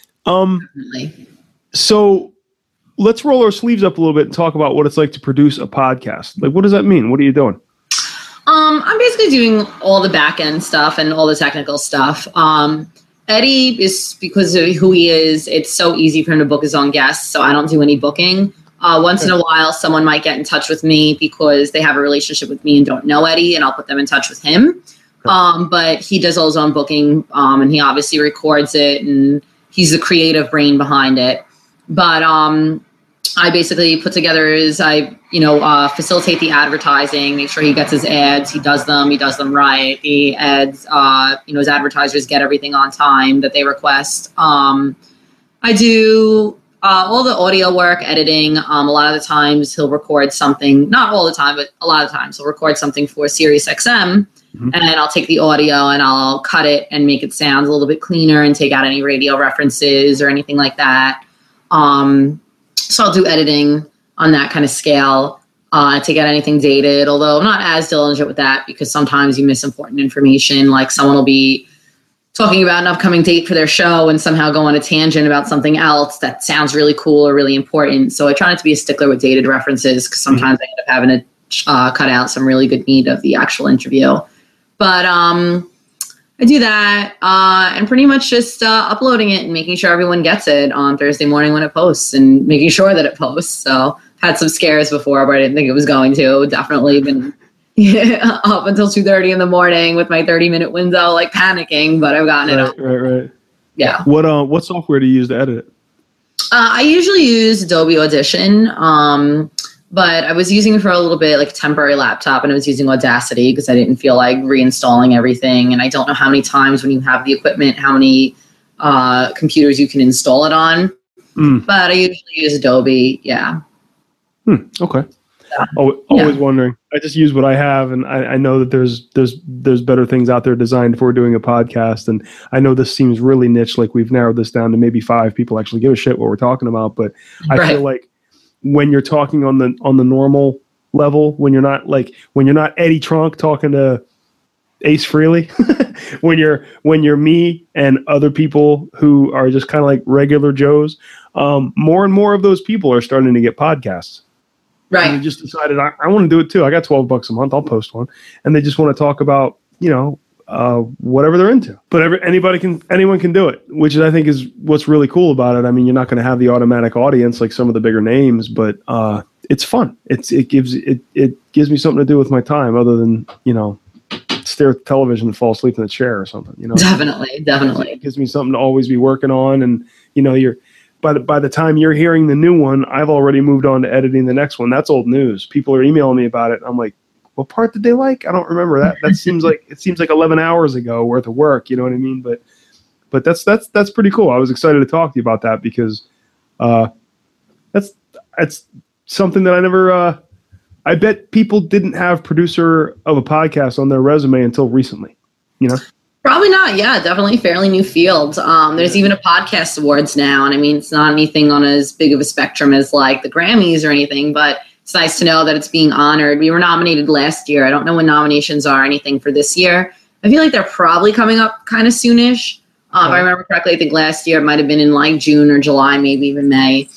Um, Definitely. So. Let's roll our sleeves up a little bit and talk about what it's like to produce a podcast. Like, what does that mean? What are you doing? Um, I'm basically doing all the back end stuff and all the technical stuff. Um, Eddie is, because of who he is, it's so easy for him to book his own guests, so I don't do any booking. Uh, once in a while, someone might get in touch with me because they have a relationship with me and don't know Eddie, and I'll put them in touch with him. Um, but he does all his own booking, um, and he obviously records it, and he's the creative brain behind it. But um, I basically put together is I, you know, uh, facilitate the advertising, make sure he gets his ads, he does them, he does them right. The ads, uh, you know, his advertisers get everything on time that they request. Um, I do uh, all the audio work, editing. Um, a lot of the times he'll record something, not all the time, but a lot of times he'll record something for Sirius X M. Mm-hmm. And I'll take the audio and I'll cut it and make it sound a little bit cleaner and take out any radio references or anything like that. Um, so I'll do editing on that kind of scale, uh, take out anything dated, although I'm not as diligent with that because sometimes you miss important information. Like someone will be talking about an upcoming date for their show and somehow go on a tangent about something else that sounds really cool or really important. So I try not to be a stickler with dated references because sometimes mm-hmm. I end up having to uh, cut out some really good meat of the actual interview. But, um, I do that uh, and pretty much just uh, uploading it and making sure everyone gets it on Thursday morning when it posts and making sure that it posts. So I've had some scares before, but I didn't think it was going to. Definitely been yeah, up until two thirty in the morning with my thirty minute window, like panicking, but I've gotten right, it up. Right, right. Yeah. What uh, what software do you use to edit it? Uh, I usually use Adobe Audition, um, but I was using it for a little bit, like a temporary laptop, and I was using Audacity because I didn't feel like reinstalling everything. And I don't know how many times when you have the equipment, how many uh, computers you can install it on. Mm. But I usually use Adobe, yeah. Hmm, okay. Yeah. Always, always yeah. wondering. I just use what I have, and I, I know that there's there's there's better things out there designed for doing a podcast. And I know this seems really niche, like we've narrowed this down to maybe five people actually give a shit what we're talking about. But I right. feel like when you're talking on the on the normal level, when you're not like when you're not Eddie Trunk talking to Ace Frehley, when you're when you're me and other people who are just kind of like regular Joes, um, more and more of those people are starting to get podcasts. Right. And they just decided, I, I want to do it too. I got twelve bucks a month. I'll post one. And they just want to talk about, you know, uh, whatever they're into. But every, anybody can, anyone can do it, which I think is what's really cool about it. I mean, you're not going to have the automatic audience like some of the bigger names, but uh, it's fun. It's It gives it it gives me something to do with my time other than, you know, stare at the television and fall asleep in the chair or something, you know? Definitely, definitely. It gives me something to always be working on. And, you know, you're, By the, by the time you're hearing the new one, I've already moved on to editing the next one. That's old news. People are emailing me about it. I'm like, what part did they like? I don't remember that. That seems like it seems like eleven hours ago worth of work. You know what I mean? But but that's that's that's pretty cool. I was excited to talk to you about that because uh, that's that's something that I never. Uh, I bet people didn't have producer of a podcast on their resume until recently. You know. Probably not. Yeah, definitely fairly new field. Um, there's even a podcast awards now. And I mean, it's not anything on as big of a spectrum as like the Grammys or anything, but it's nice to know that it's being honored. We were nominated last year. I don't know when nominations are or anything for this year. I feel like they're probably coming up kind of soonish. Um, oh. If I remember correctly, I think last year it might have been in like June or July, maybe even May.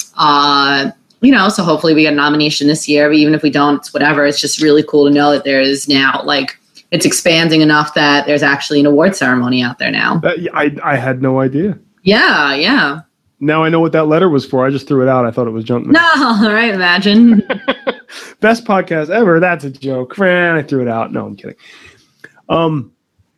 Uh, you know, so hopefully we get a nomination this year. But even if we don't, it's whatever. It's just really cool to know that there is now like, it's expanding enough that there's actually an award ceremony out there now. That, I I had no idea. Yeah, yeah. Now I know what that letter was for. I just threw it out. I thought it was junk mail. No, right? Imagine. Best podcast ever. That's a joke. Man, I threw it out. No, I'm kidding. Um.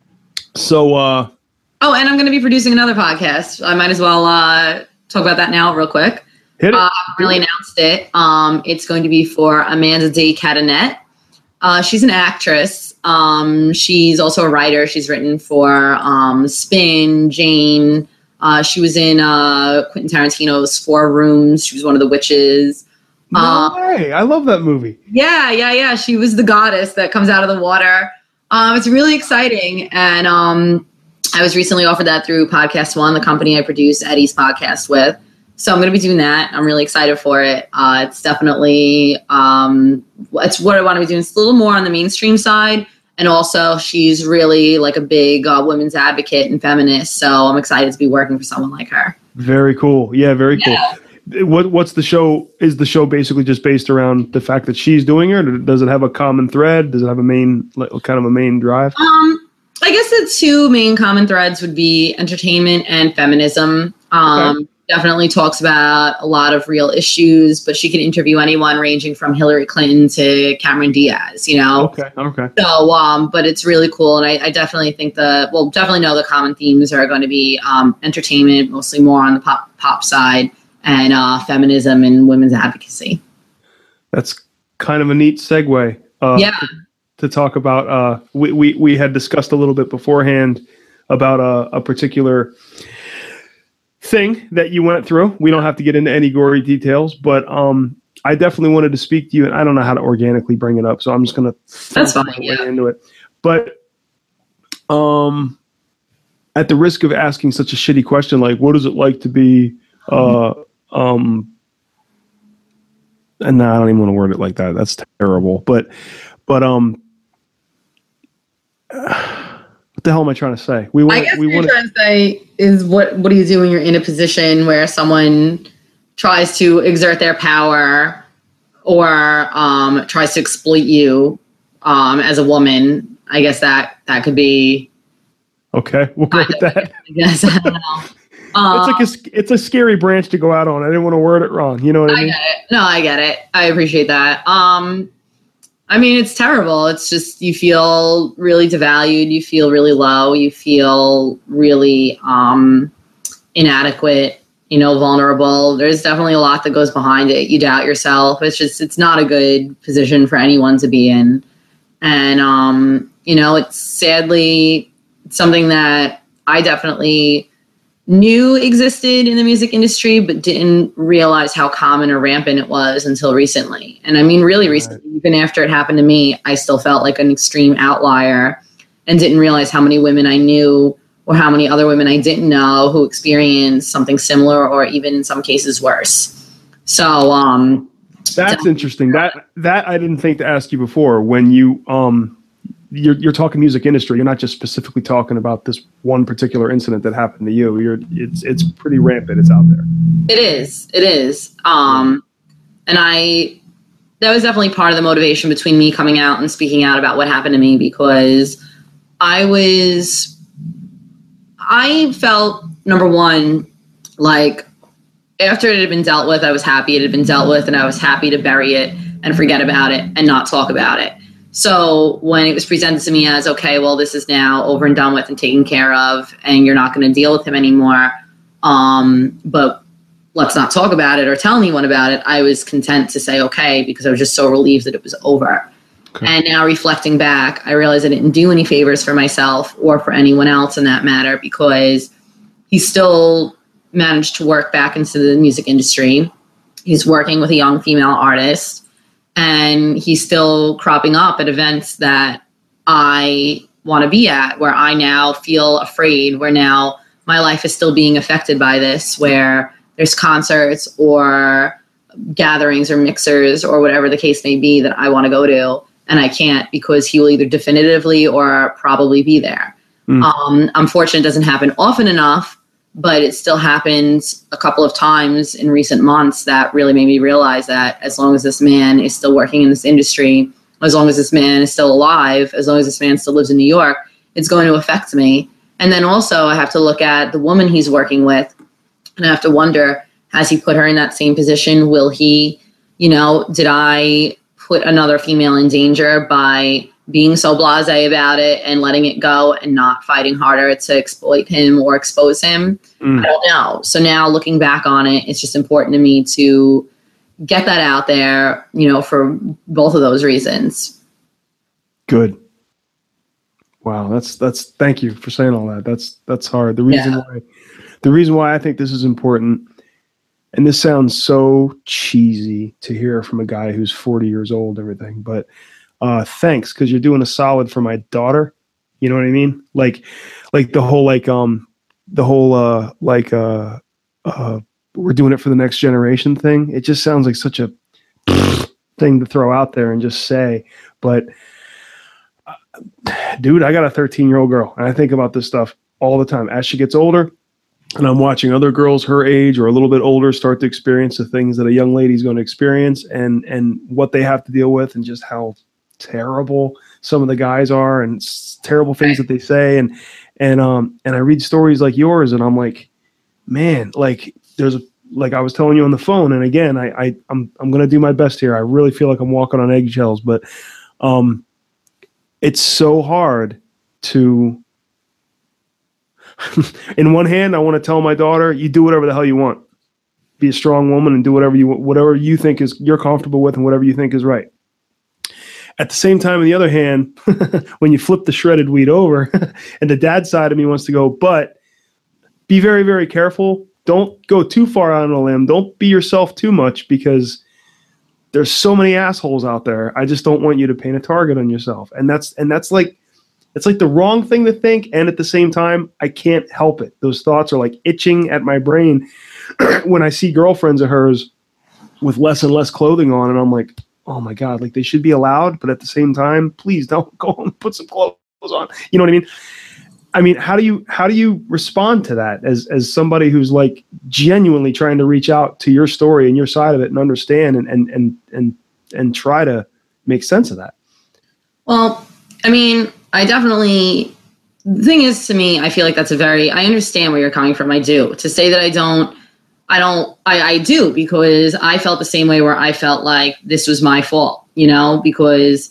So. Uh, oh, and I'm going to be producing another podcast. I might as well uh, talk about that now, real quick. Hit it. Uh, I really announced it. Um, it's going to be for Amanda Day Cadenet. Uh, she's an actress. Um, she's also a writer. She's written for um, Spin, Jane. Uh, she was in uh, Quentin Tarantino's Four Rooms. She was one of the witches. No um, way. I love that movie. Yeah, yeah, yeah. She was the goddess that comes out of the water. Um, it's really exciting. And um, I was recently offered that through Podcast One, the company I produce Eddie's podcast with. So I'm going to be doing that. I'm really excited for it. Uh, it's definitely, um, it's what I want to be doing. It's a little more on the mainstream side. And also she's really like a big uh, women's advocate and feminist. So I'm excited to be working for someone like her. Very cool. Yeah, very yeah. cool. What What's the show? Is the show basically just based around the fact that she's doing it? Or does it have a common thread? Does it have a main, like, kind of a main drive? Um, I guess the two main common threads would be entertainment and feminism. Um, okay. Definitely talks about a lot of real issues, but she can interview anyone ranging from Hillary Clinton to Cameron Diaz, you know? Okay, okay. So, um, but it's really cool. And I, I definitely think the, well, definitely know the common themes are going to be um, entertainment, mostly more on the pop pop side, and uh, feminism and women's advocacy. That's kind of a neat segue. Uh, yeah. To, to talk about, uh, we, we, we had discussed a little bit beforehand about a, a particular thing that you went through. We don't have to get into any gory details, but um, I definitely wanted to speak to you, and I don't know how to organically bring it up, so I'm just going to that's fine yeah. into it. But um, at the risk of asking such a shitty question, like, what is it like to be, uh, um, and no, I don't even want to word it like that. That's terrible. But, but um, what the hell am I trying to say? We want. I guess we what you're wanna, trying to say is what what do you do when you're in a position where someone tries to exert their power or um, tries to exploit you um, as a woman? I guess that that could be. Okay, we'll go with that. I guess I don't know. Um, it's like a, it's a scary branch to go out on. I didn't want to word it wrong. You know what I, I mean? Get it. No, I get it. I appreciate that. Um, I mean, it's terrible. It's just, you feel really devalued. You feel really low. You feel really um, inadequate, you know, vulnerable. There's definitely a lot that goes behind it. You doubt yourself. It's just, it's not a good position for anyone to be in. And, um, you know, it's sadly something that I definitely knew existed in the music industry, but didn't realize how common or rampant it was until recently. And I mean, really recently, even after it happened to me, I still felt like an extreme outlier and didn't realize how many women I knew or how many other women I didn't know who experienced something similar or even in some cases worse. So, um, that's interesting. That, that I didn't think to ask you before. When you, um, You're, you're talking music industry. You're not just specifically talking about this one particular incident that happened to you. You're, it's it's pretty rampant. It's out there. It is. It is. Um, and I, that was definitely part of the motivation between me coming out and speaking out about what happened to me, because I was, I felt, number one, like after it had been dealt with, I was happy it had been dealt with, and I was happy to bury it and forget about it and not talk about it. So when it was presented to me as, okay, well, this is now over and done with and taken care of, and you're not going to deal with him anymore, um, but let's not talk about it or tell anyone about it, I was content to say okay, because I was just so relieved that it was over. Okay. And now reflecting back, I realized I didn't do any favors for myself or for anyone else in that matter, because he still managed to work back into the music industry. He's working with a young female artist. And he's still cropping up at events that I want to be at, where I now feel afraid, where now my life is still being affected by this, where there's concerts or gatherings or mixers or whatever the case may be that I want to go to, and I can't because he will either definitively or probably be there. Mm. Um, unfortunately, it doesn't happen often enough, but it still happens a couple of times in recent months that really made me realize that as long as this man is still working in this industry, as long as this man is still alive, as long as this man still lives in New York, it's going to affect me. And then also I have to look at the woman he's working with, and I have to wonder, has he put her in that same position? Will he, you know, did I put another female in danger by being so blasé about it and letting it go and not fighting harder to exploit him or expose him? Mm. I don't know. So now looking back on it, it's just important to me to get that out there, you know, for both of those reasons. Good. Wow. That's, that's, thank you for saying all that. That's, that's hard. The reason yeah. why, the reason why I think this is important, and this sounds so cheesy to hear from a guy who's forty years old, everything, but Uh, thanks, because you're doing a solid for my daughter. You know what I mean? Like, like the whole like um, the whole uh, like uh, uh, we're doing it for the next generation thing. It just sounds like such a thing to throw out there and just say. But, uh, dude, I got a thirteen year old girl, and I think about this stuff all the time. As she gets older, and I'm watching other girls her age or a little bit older start to experience the things that a young lady's going to experience, and and what they have to deal with, and just how terrible some of the guys are, and terrible things that they say, and and um and I read stories like yours, and I'm like, man, like there's a, like I was telling you on the phone, and again, I, I I'm I'm gonna do my best here. I really feel like I'm walking on eggshells, but um, it's so hard to. In one hand, I want to tell my daughter, you do whatever the hell you want, be a strong woman, and do whatever you whatever you think is you're comfortable with, and whatever you think is right. At the same time, on the other hand, when you flip the shredded wheat over, and the dad side of me wants to go, but be very, very careful. Don't go too far out on a limb. Don't be yourself too much, because there's so many assholes out there. I just don't want you to paint a target on yourself. And that's and that's like it's like the wrong thing to think. And at the same time, I can't help it. Those thoughts are like itching at my brain when I see girlfriends of hers with less and less clothing on, and I'm like, oh my God, like they should be allowed, but at the same time, please don't go and put some clothes on. You know what I mean? I mean, how do you, how do you respond to that as, as somebody who's like genuinely trying to reach out to your story and your side of it and understand and, and, and, and, and try to make sense of that? Well, I mean, I definitely, the thing is, to me, I feel like that's a very, I understand where you're coming from. I do. To say that I don't, I don't, I, I do, because I felt the same way, where I felt like this was my fault, you know, because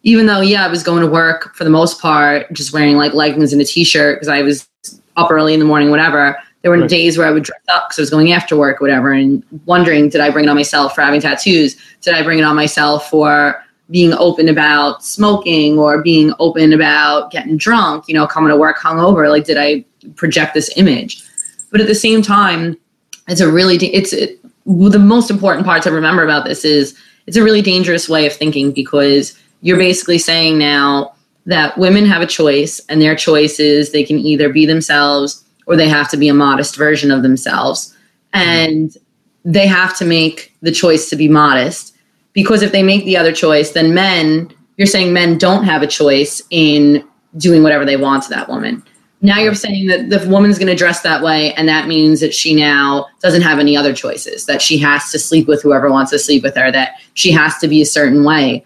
even though, yeah, I was going to work for the most part, just wearing like leggings and a t-shirt because I was up early in the morning, whatever. There were right. days where I would dress up because I was going after work, whatever, and wondering, did I bring it on myself for having tattoos? Did I bring it on myself for being open about smoking or being open about getting drunk, you know, coming to work hungover? Like, did I project this image? But at the same time, it's a really, it's it, the most important part to remember about this is it's a really dangerous way of thinking, because you're basically saying now that women have a choice, and their choice is they can either be themselves or they have to be a modest version of themselves. And they have to make the choice to be modest, because if they make the other choice, then men, you're saying men don't have a choice in doing whatever they want to that woman. Now you're saying that the woman's going to dress that way, and that means that she now doesn't have any other choices, that she has to sleep with whoever wants to sleep with her, that she has to be a certain way.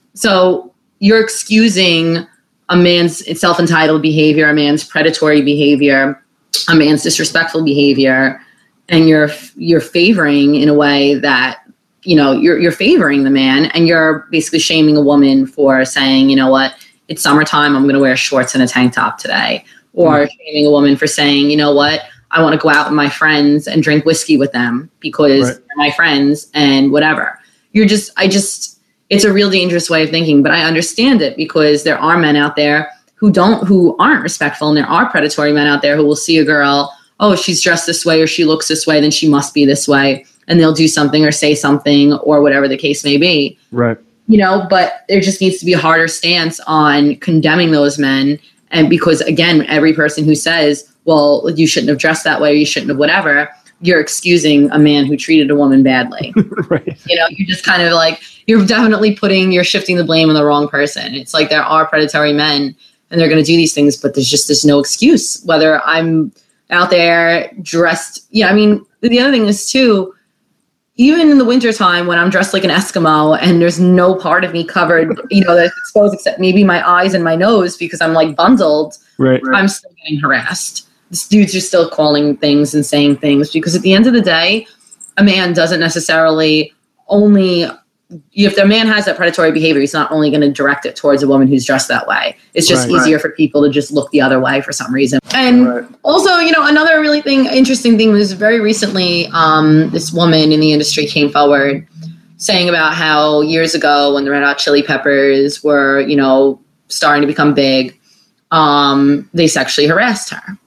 So you're excusing a man's self-entitled behavior, a man's predatory behavior, a man's disrespectful behavior, and you're you're favoring in a way that, you know, you're you're favoring the man, and you're basically shaming a woman for saying, you know what, it's summertime, I'm going to wear shorts and a tank top today. Or shaming a woman for saying, you know what, I want to go out with my friends and drink whiskey with them because right. they're my friends and whatever. You're just, I just, it's a real dangerous way of thinking, but I understand it, because there are men out there who don't, who aren't respectful, and there are predatory men out there who will see a girl, oh, she's dressed this way or she looks this way, then she must be this way. And they'll do something or say something or whatever the case may be. Right. You know, but there just needs to be a harder stance on condemning those men. And because, again, every person who says, well, you shouldn't have dressed that way, or you shouldn't have whatever, you're excusing a man who treated a woman badly. Right. You know, you're just kind of like, you're definitely putting, you're shifting the blame on the wrong person. It's like there are predatory men and they're going to do these things, but there's just, there's no excuse. Whether I'm out there dressed, yeah, I mean, the other thing is too, even in the wintertime when I'm dressed like an Eskimo and there's no part of me covered, you know, that's exposed except maybe my eyes and my nose because I'm like bundled, right. I'm still getting harassed. These dudes are still calling things and saying things, because at the end of the day, a man doesn't necessarily only, if the man has that predatory behavior, he's not only going to direct it towards a woman who's dressed that way. It's just right, easier right. for people to just look the other way for some reason. And right. also, you know, another really thing, interesting thing was very recently, um, this woman in the industry came forward saying about how years ago when the Red Hot Chili Peppers were, you know, starting to become big, um, they sexually harassed her.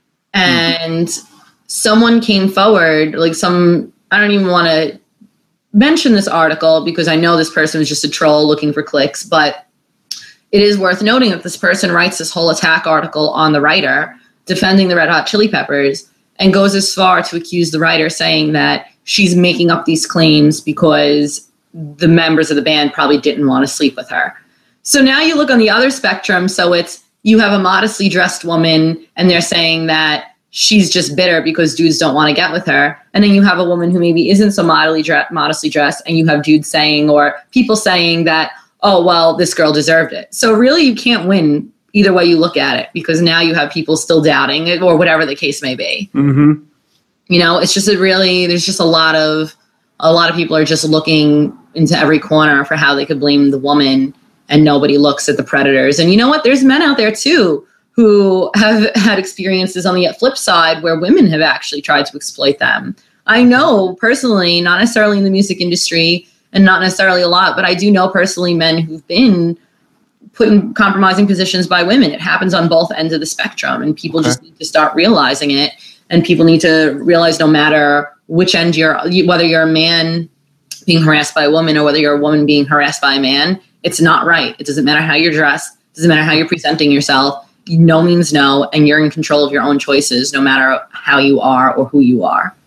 And mm-hmm. someone came forward, like some, I don't even want to mention this article because I know this person was just a troll looking for clicks, but it is worth noting that this person writes this whole attack article on the writer defending the Red Hot Chili Peppers and goes as far to accuse the writer, saying that she's making up these claims because the members of the band probably didn't want to sleep with her. So now you look on the other spectrum. So it's, you have a modestly dressed woman and they're saying that she's just bitter because dudes don't want to get with her. And then you have a woman who maybe isn't so modestly, dre- modestly dressed, and you have dudes saying, or people saying that, oh, well, this girl deserved it. So really you can't win either way you look at it, because now you have people still doubting it, or whatever the case may be. Mm-hmm. You know, it's just a really, there's just a lot of, a lot of people are just looking into every corner for how they could blame the woman, and nobody looks at the predators. And you know what? There's men out there too who have had experiences on the flip side where women have actually tried to exploit them. I know personally, not necessarily in the music industry and not necessarily a lot, but I do know personally men who've been put in compromising positions by women. It happens on both ends of the spectrum, and people okay. just need to start realizing it. And people need to realize no matter which end you're, whether you're a man being harassed by a woman or whether you're a woman being harassed by a man, it's not right. It doesn't matter how you're dressed. It doesn't matter how you're presenting yourself. No means no, and you're in control of your own choices, no matter how you are or who you are.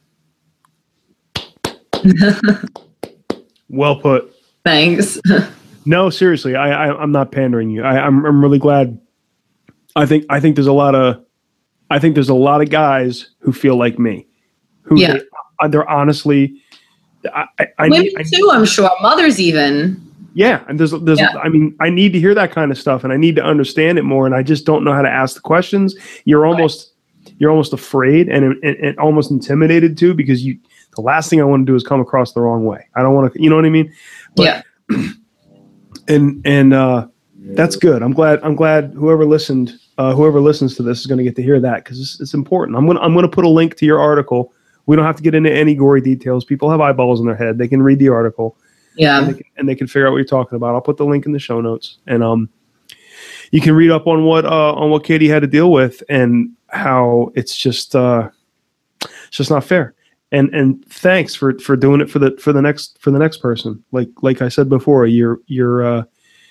Well put. Thanks. No, seriously, I, I, I'm not pandering you. I, I'm, I'm really glad. I think, I think there's a lot of, I think there's a lot of guys who feel like me, who yeah. they, they're honestly. I, I, Women I, too, I'm sure. Mothers even. Yeah, and there's, there's, yeah. I mean, I need to hear that kind of stuff, and I need to understand it more, and I just don't know how to ask the questions. You're almost, right. you're almost afraid and, and, and almost intimidated too, because you, the last thing I want to do is come across the wrong way. I don't want to, you know what I mean? But, yeah. and and uh, that's good. I'm glad. I'm glad whoever listened, uh, whoever listens to this is going to get to hear that because it's, it's important. I'm gonna I'm gonna put a link to your article. We don't have to get into any gory details. People have eyeballs in their head. They can read the article. Yeah, and they can, and they can figure out what you're talking about. I'll put the link in the show notes, and um, you can read up on what uh, on what Katie had to deal with and how it's just uh, it's just not fair. And and thanks for, for doing it for the for the next for the next person. Like like I said before, you're you're uh,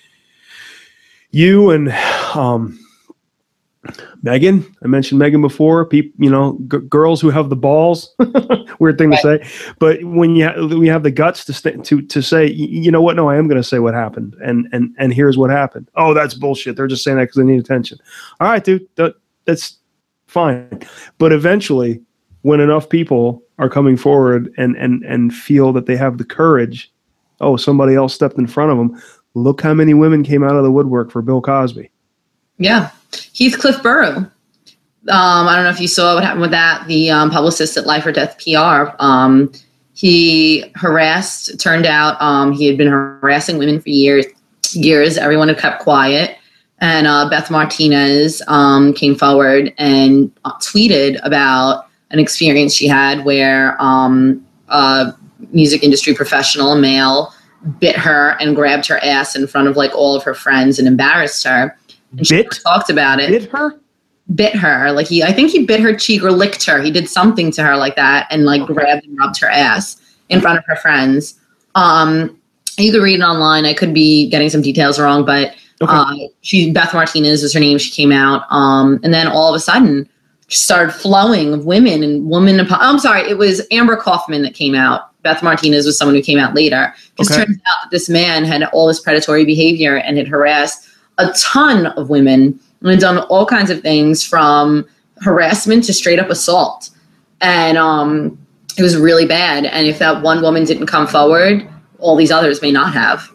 you and um, Megan. I mentioned Megan before. People, you know, g- girls who have the balls. Weird thing right. to say, but when you ha- we have the guts to st- to to say, you know what? No, I am going to say what happened, and and and here's what happened. Oh, that's bullshit. They're just saying that because they need attention. All right, dude, that, that's fine. But eventually, when enough people are coming forward and, and, and feel that they have the courage, oh, somebody else stepped in front of them. Look how many women came out of the woodwork for Bill Cosby. Yeah. Heathcliff Burrow. Um, I don't know if you saw what happened with that. The um, publicist at Life or Death P R, um, he harassed, it turned out um, he had been harassing women for years. Years. Everyone had kept quiet. And uh, Beth Martinez um, came forward and tweeted about an experience she had where um, a music industry professional, a male, bit her and grabbed her ass in front of like all of her friends and embarrassed her. And she bit? talked about it. Bit her? Bit her. Like he, I think he bit her cheek or licked her. He did something to her like that and like okay. grabbed and rubbed her ass in front of her friends. Um, you could read it online. I could be getting some details wrong, but okay. uh, she, Beth Martinez is her name. She came out. Um, and then all of a sudden, started flowing of women and women. Oh, I'm sorry. It was Amber Kaufman that came out. Beth Martinez was someone who came out later. Because okay. turns out that this man had all this predatory behavior and had harassed a ton of women and had done all kinds of things from harassment to straight up assault. And um, it was really bad. And if that one woman didn't come forward, all these others may not have.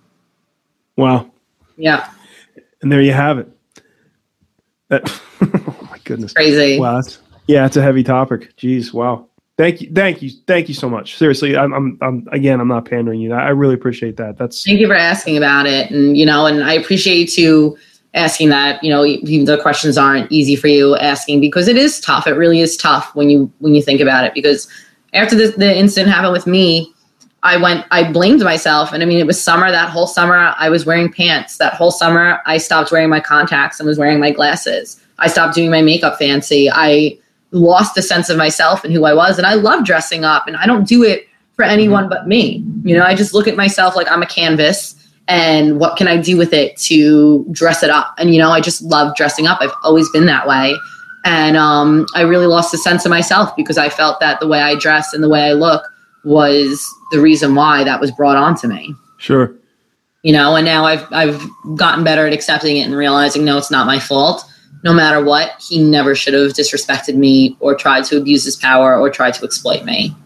Wow. Yeah. And there you have it. That, oh my goodness. Crazy. Wow. That's, yeah, it's a heavy topic. Jeez. Wow. Thank you. Thank you. Thank you so much. Seriously. I'm, I'm, I'm again, I'm not pandering you. I really appreciate that. That's Thank you for asking about it. And, you know, and I appreciate you too asking that, you know, even though the questions aren't easy for you asking, because it is tough. It really is tough when you, when you think about it, because after the, the incident happened with me, I went, I blamed myself. And I mean, it was summer, that whole summer I was wearing pants. That whole summer I stopped wearing my contacts and was wearing my glasses. I stopped doing my makeup fancy. I lost the sense of myself and who I was. And I love dressing up, and I don't do it for anyone but me. You know, I just look at myself like I'm a canvas and what can I do with it to dress it up? And, you know, I just love dressing up. I've always been that way. And um, I really lost the sense of myself because I felt that the way I dress and the way I look was the reason why that was brought on to me. Sure. You know, and now I've I've gotten better at accepting it and realizing, no, it's not my fault. No matter what, he never should have disrespected me or tried to abuse his power or tried to exploit me.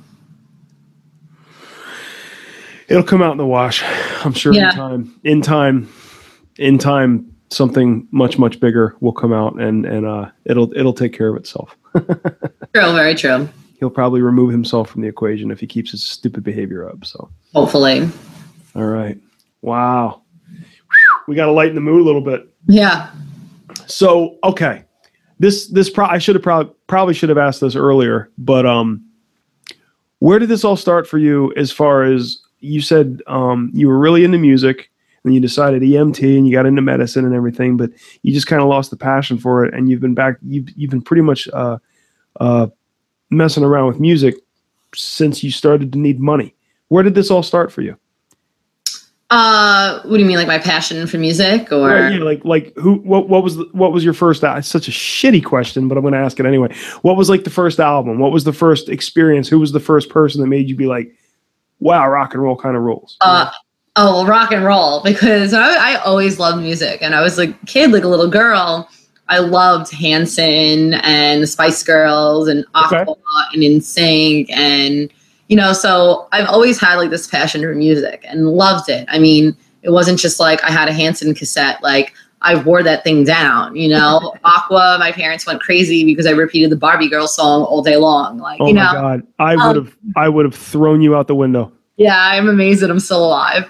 It'll come out in the wash, I'm sure. Yeah. In time, in time, in time, something much much bigger will come out, and and uh, it'll it'll take care of itself. True, very true. He'll probably remove himself from the equation if he keeps his stupid behavior up. So hopefully. All right. Wow. We got to lighten the mood a little bit. Yeah. So, okay. This, this, pro- I should have probably, probably should have asked this earlier, but, um, where did this all start for you? As far as you said, um, you were really into music and you decided E M T and you got into medicine and everything, but you just kind of lost the passion for it. And you've been back, you've, you've been pretty much, uh, uh, messing around with music since you started to need money. Where did this all start for you? Uh, what do you mean, like my passion for music, or right, yeah, like like who? What what was the, what was your first? It's such a shitty question, but I'm going to ask it anyway. What was like the first album? What was the first experience? Who was the first person that made you be like, "Wow, rock and roll kind of rules"? Uh, oh, well, rock and roll, because I, I always loved music, and I was like a kid, like a little girl. I loved Hanson and the Spice Girls and Aqua okay. and N Sync, and you know, so I've always had like this passion for music and loved it. I mean, it wasn't just like I had a Hanson cassette, like I wore that thing down, you know. Aqua, my parents went crazy because I repeated the Barbie Girl song all day long. Like, oh you know, my God, I would have, um, I would have thrown you out the window. Yeah, I'm amazed that I'm still alive.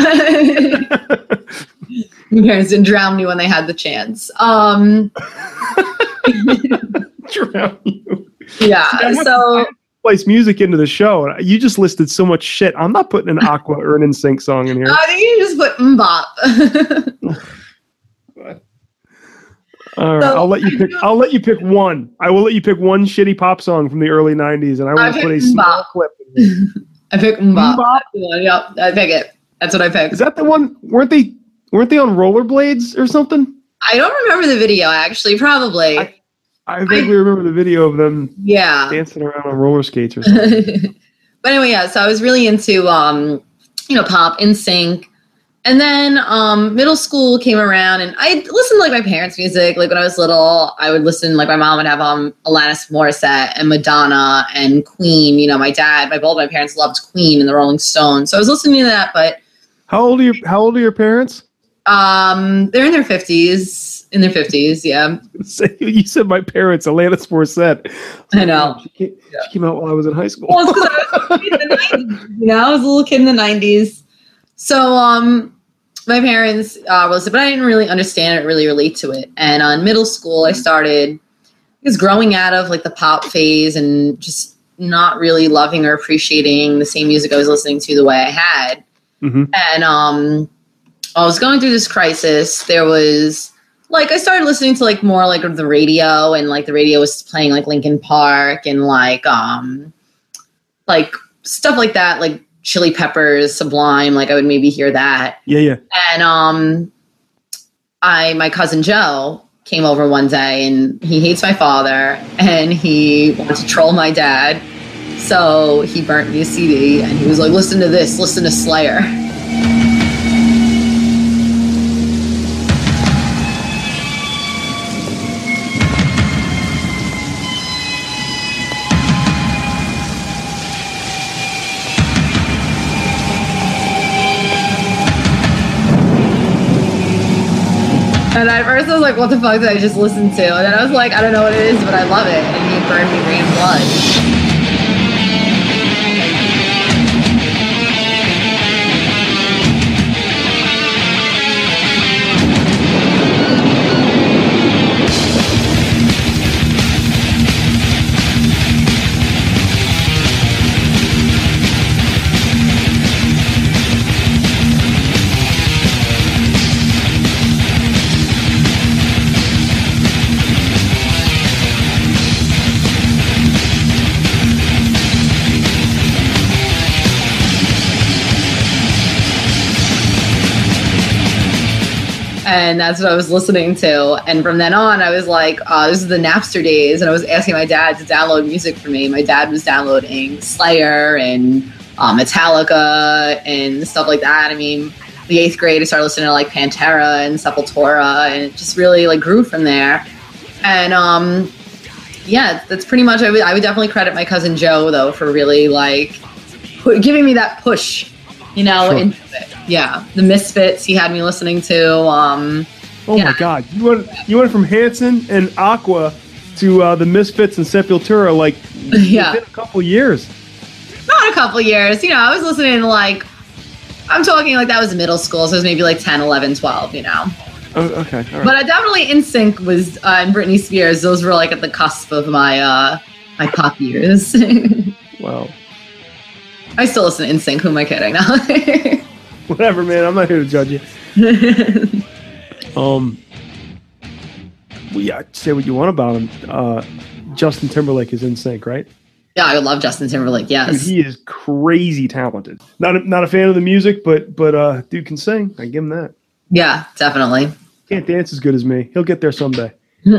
My parents didn't drown me when they had the chance. Um, drown you. Yeah, See, so... place music into the show. You just listed so much shit. I'm not putting an Aqua or an N Sync song in here. I think you just put Mbop. All right, so, I'll let you pick. I'll let you pick one. I will let you pick one shitty pop song from the early nineties, and I will I put a small clip. I pick Mbop. Mbop? Yep, I pick it. That's what I picked. Is that the one? Weren't they? Weren't they on rollerblades or something? I don't remember the video. Actually, probably. I, I vaguely remember the video of them. Yeah, dancing around on roller skates or something. But anyway, yeah. So I was really into, um, you know, pop, N Sync. And then um, middle school came around, and I listened to like my parents' music. Like when I was little, I would listen. Like my mom would have um, Alanis Morissette and Madonna and Queen. You know, my dad, my both my parents loved Queen and the Rolling Stones. So I was listening to that. But how old are you? How old are your parents? Um, they're in their fifties. In their fifties, yeah. You said my parents, Alanis Morissette. I know. She came, yeah. she came out while I was in high school. Well, it's 'cause I was in the nineties. You know, I was a little kid in the nineties. So, um, my parents uh, listened, but I didn't really understand it, really relate to it. And uh, in middle school, I started, I was growing out of like the pop phase and just not really loving or appreciating the same music I was listening to the way I had. Mm-hmm. And um, I was going through this crisis. There was like, I started listening to like more like the radio, and like the radio was playing like Linkin Park and like, um, like stuff like that, like Chili Peppers, Sublime, like I would maybe hear that. Yeah, yeah. And um, I, my cousin Joe came over one day, and he hates my father, and he wanted to troll my dad. So he burnt me a C D, and he was like, listen to this, listen to Slayer. And at first I was like, what the fuck did I just listen to? And then I was like, I don't know what it is, but I love it. And he burned me green blood. And that's what I was listening to. And from then on, I was like, uh, this is the Napster days. And I was asking my dad to download music for me. My dad was downloading Slayer and uh, Metallica and stuff like that. I mean, the eighth grade, I started listening to like Pantera and Sepultura, and it just really like grew from there. And um, yeah, that's pretty much, I would, I would definitely credit my cousin Joe, though, for really like pu- giving me that push, you know, sure. into it. Yeah, the Misfits he had me listening to. Um, oh yeah. my God, you went you went from Hanson and Aqua to uh, the Misfits and Sepultura like yeah. within a couple years. Not a couple years, you know. I was listening to like, I'm talking like that was middle school, so it was maybe like ten, eleven, twelve, you know. Oh, okay, all right. But I definitely N Sync was uh, and Britney Spears. Those were like at the cusp of my uh, my pop years. Wow. I still listen to N Sync. Who am I kidding? No. Whatever, man. I'm not here to judge you. um, well, yeah, say what you want about him. Uh, Justin Timberlake is N Sync, right? Yeah, I love Justin Timberlake. Yes, dude, he is crazy talented. Not a, not a fan of the music, but but uh, dude can sing. I give him that. Yeah, definitely. Can't dance as good as me. He'll get there someday.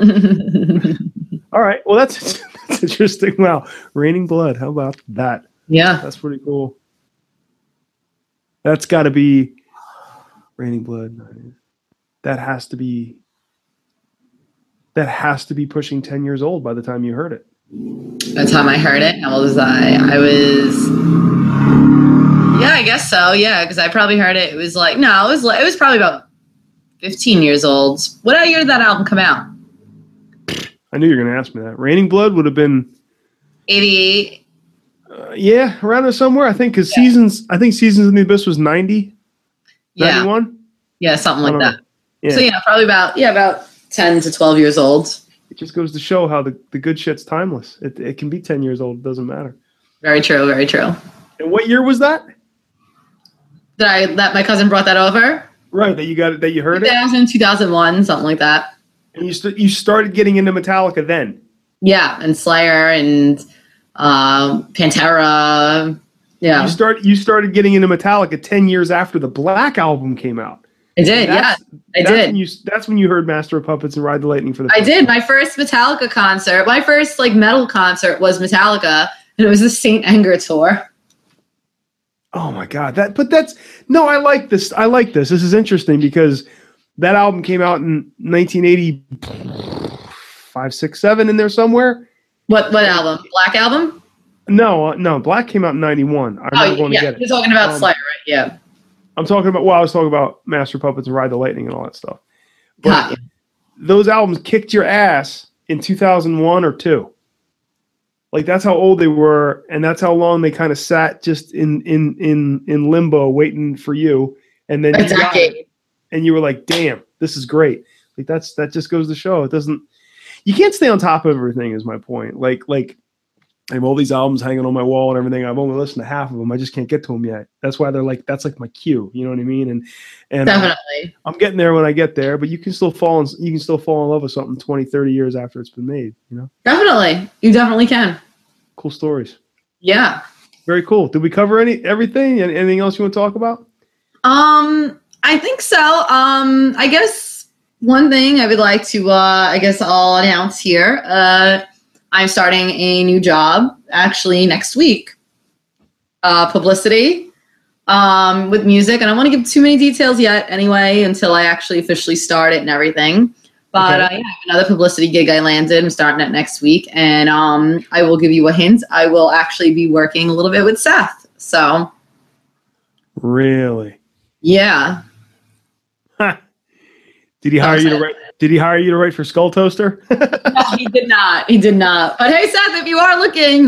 All right. Well, that's that's interesting. Wow, Raining Blood. How about that? Yeah, that's pretty cool. That's got to be Raining Blood. That has to be. That has to be pushing ten years old by the time you heard it. By the time I heard it, how old was I? I was. Yeah, I guess so. Yeah, because I probably heard it. It was like no, it was like it was probably about fifteen years old. What year did that album come out? I knew you were going to ask me that. Raining Blood would have been eighty-eight. Uh, yeah, around there somewhere. I think because Yeah. seasons. I think Seasons of the Abyss was ninety. Yeah. ninety-one? Yeah, something I like don't that. know. Yeah. So yeah, probably about yeah about ten to twelve years old. It just goes to show how the, the good shit's timeless. It it can be ten years old. It doesn't matter. Very true. Very true. And what year was that? That I that my cousin brought that over. Right, that you got it, that you heard two it, thousand, two thousand one, something like that. and you st- you started getting into Metallica then. Yeah, and Slayer and um, Pantera. Yeah, You start you started getting into Metallica ten years after the Black album came out. I did. Yeah, That's- I that's did. When you, that's when you heard Master of Puppets and Ride the Lightning for the. I first did. time. My first Metallica concert, my first like metal concert was Metallica, and it was the Saint Anger tour. Oh my god, that but that's no, I like this. I like this. This is interesting because that album came out in nineteen eighty-five, six, seven in there somewhere. What what album? Black Album? No, uh, no, Black came out in ninety-one. I remember Oh going yeah, to get it. you're talking about Um, Slayer, right? Yeah. I'm talking about well, I was talking about Master of Puppets and Ride the Lightning and all that stuff. But Got you. those albums kicked your ass in two thousand one or two. Like that's how old they were, and that's how long they kind of sat just in in in in limbo, waiting for you. And then A you got decade. it, and you were like, "Damn, this is great!" Like that's that just goes to show it doesn't. You can't stay on top of everything. Is my point. Like like I have all these albums hanging on my wall and everything. I've only listened to half of them. I just can't get to them yet. That's why they're like that's like my cue. You know what I mean? And and uh, Definitely. I'm getting there when I get there, but you can still fall in, you can still fall in love with something twenty, thirty years after it's been made, you know? Definitely. You definitely can. Cool stories. Yeah. Very cool. Did we cover any everything? Any- Anything else you want to talk about? Um, I think so. Um, I guess one thing I would like to, uh, I guess I'll announce here. Uh, I'm starting a new job actually next week. Uh, publicity um, with music, and I don't want to give too many details yet anyway until I actually officially start it and everything. But Okay. uh, yeah, another publicity gig I landed. I'm starting it next week, and um, I will give you a hint. I will actually be working a little bit with Seth. So Really? yeah. Did he hire you to Sounds write? Did he hire you to write for Skull Toaster? No, he did not. He did not. But hey, Seth, if you are looking,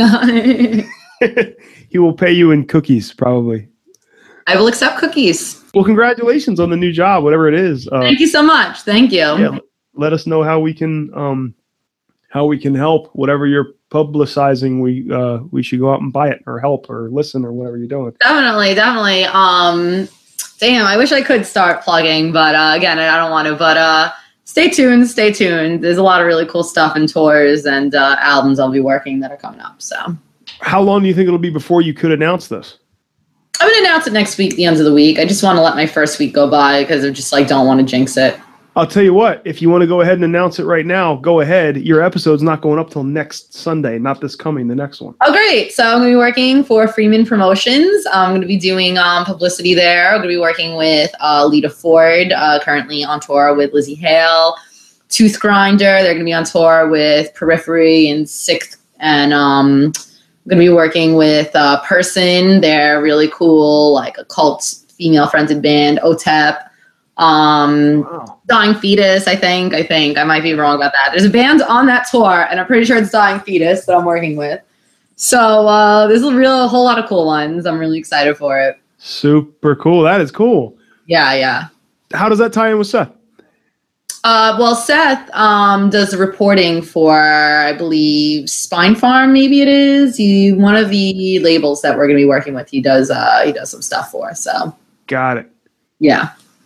He will pay you in cookies, probably. I will accept cookies. Well, congratulations on the new job, whatever it is. Uh, Thank you so much. Thank you. yeah, let us know how we can um, how we can help. Whatever you're publicizing, we uh, we should go out and buy it or help or listen or whatever you're doing. Definitely, definitely. Um, damn, I wish I could start plugging, but uh, again, I don't want to. But uh, stay tuned. Stay tuned. There's a lot of really cool stuff and tours and uh, albums I'll be working that are coming up. So How long do you think it'll be before you could announce this? I'm gonna announce it next week, the end of the week. I just want to let my first week go by because I just like don't want to jinx it. I'll tell you what, if you want to go ahead and announce it right now, go ahead. Your episode's not going up till next Sunday, not this coming, the next one. Oh, great. So I'm going to be working for Freeman Promotions. I'm going to be doing um, publicity there. I'm going to be working with uh, Lita Ford, uh, currently on tour with Lizzie Hale, Tooth Grinder. They're going to be on tour with Periphery and Sixth. And um, I'm going to be working with uh, Person. They're really cool, like a cult female-fronted band, O T E P. Um, Wow. Dying Fetus, I think. I think I might be wrong about that. There's a band on that tour, and I'm pretty sure it's Dying Fetus that I'm working with. So uh, there's a real a whole lot of cool ones. I'm really excited for it. Super cool. That is cool. Yeah, yeah. How does that tie in with Seth? Uh, well, Seth um, does the reporting for, I believe, Spine Farm. Maybe it is. He one of the labels that we're going to be working with. He does. Uh, he does some stuff for. So Got it. yeah,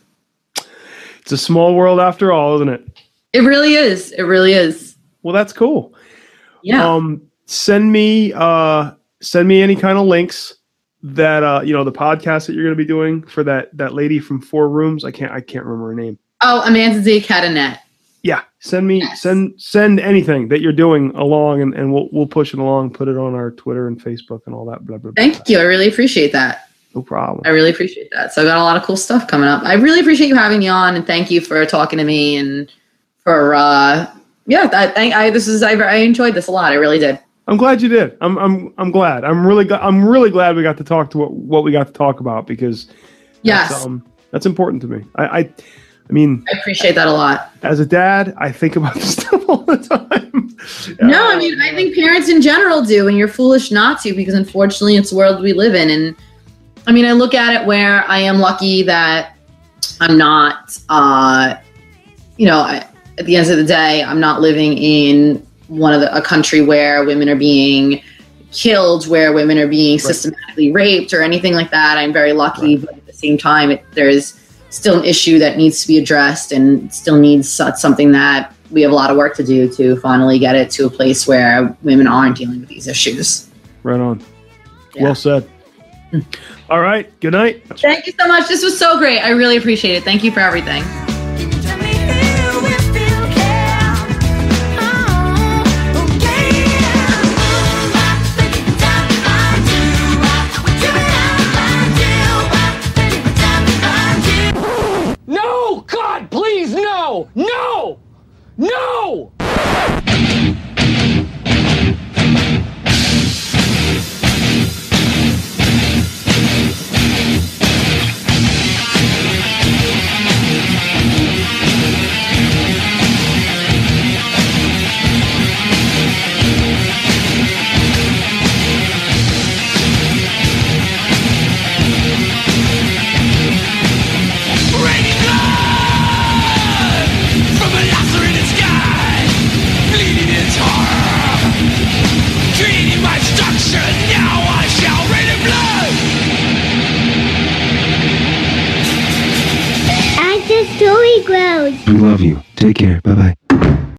It's a small world after all, isn't it? it really is. It really is. Well, that's cool. Yeah. Um, send me uh, send me any kind of links that uh, you know, the podcast that you're going to be doing for that that lady from Four Rooms. I can't I can't remember her name. oh, Amanda Z. Catanet. Yeah, send me Yes. send send anything that you're doing along, and, and we'll we'll push it along, put it on our Twitter and Facebook and all that. Blah blah. blah. Thank you. I really appreciate that. No problem. I really appreciate that. So I got a lot of cool stuff coming up. I really appreciate you having me on, and thank you for talking to me and for uh, yeah. I think I this is I, I enjoyed this a lot. I really did. I'm glad you did. I'm I'm I'm glad. I'm really gl- I'm really glad we got to talk to what, what we got to talk about because Yes, that's, um, that's important to me. I, I I mean, I appreciate that a lot. as a dad, I think about this stuff all the time. No, I mean, I think parents in general do, and you're foolish not to, because unfortunately it's the world we live in. And I mean, I look at it where I am lucky that I'm not, uh, you know, I, at the end of the day, I'm not living in one of the, a country where women are being killed, where women are being right. systematically raped or anything like that. I'm very lucky, right. but at the same time, it, there's still an issue that needs to be addressed, and still needs uh, something that we have a lot of work to do to finally get it to a place where women aren't dealing with these issues. Right on. Yeah. Well said. All right. Good night. Thank you so much. This was so great. I really appreciate it. Thank you for everything. No! God, please, no! No! No! Story grows. We love you. Take care. Bye-bye.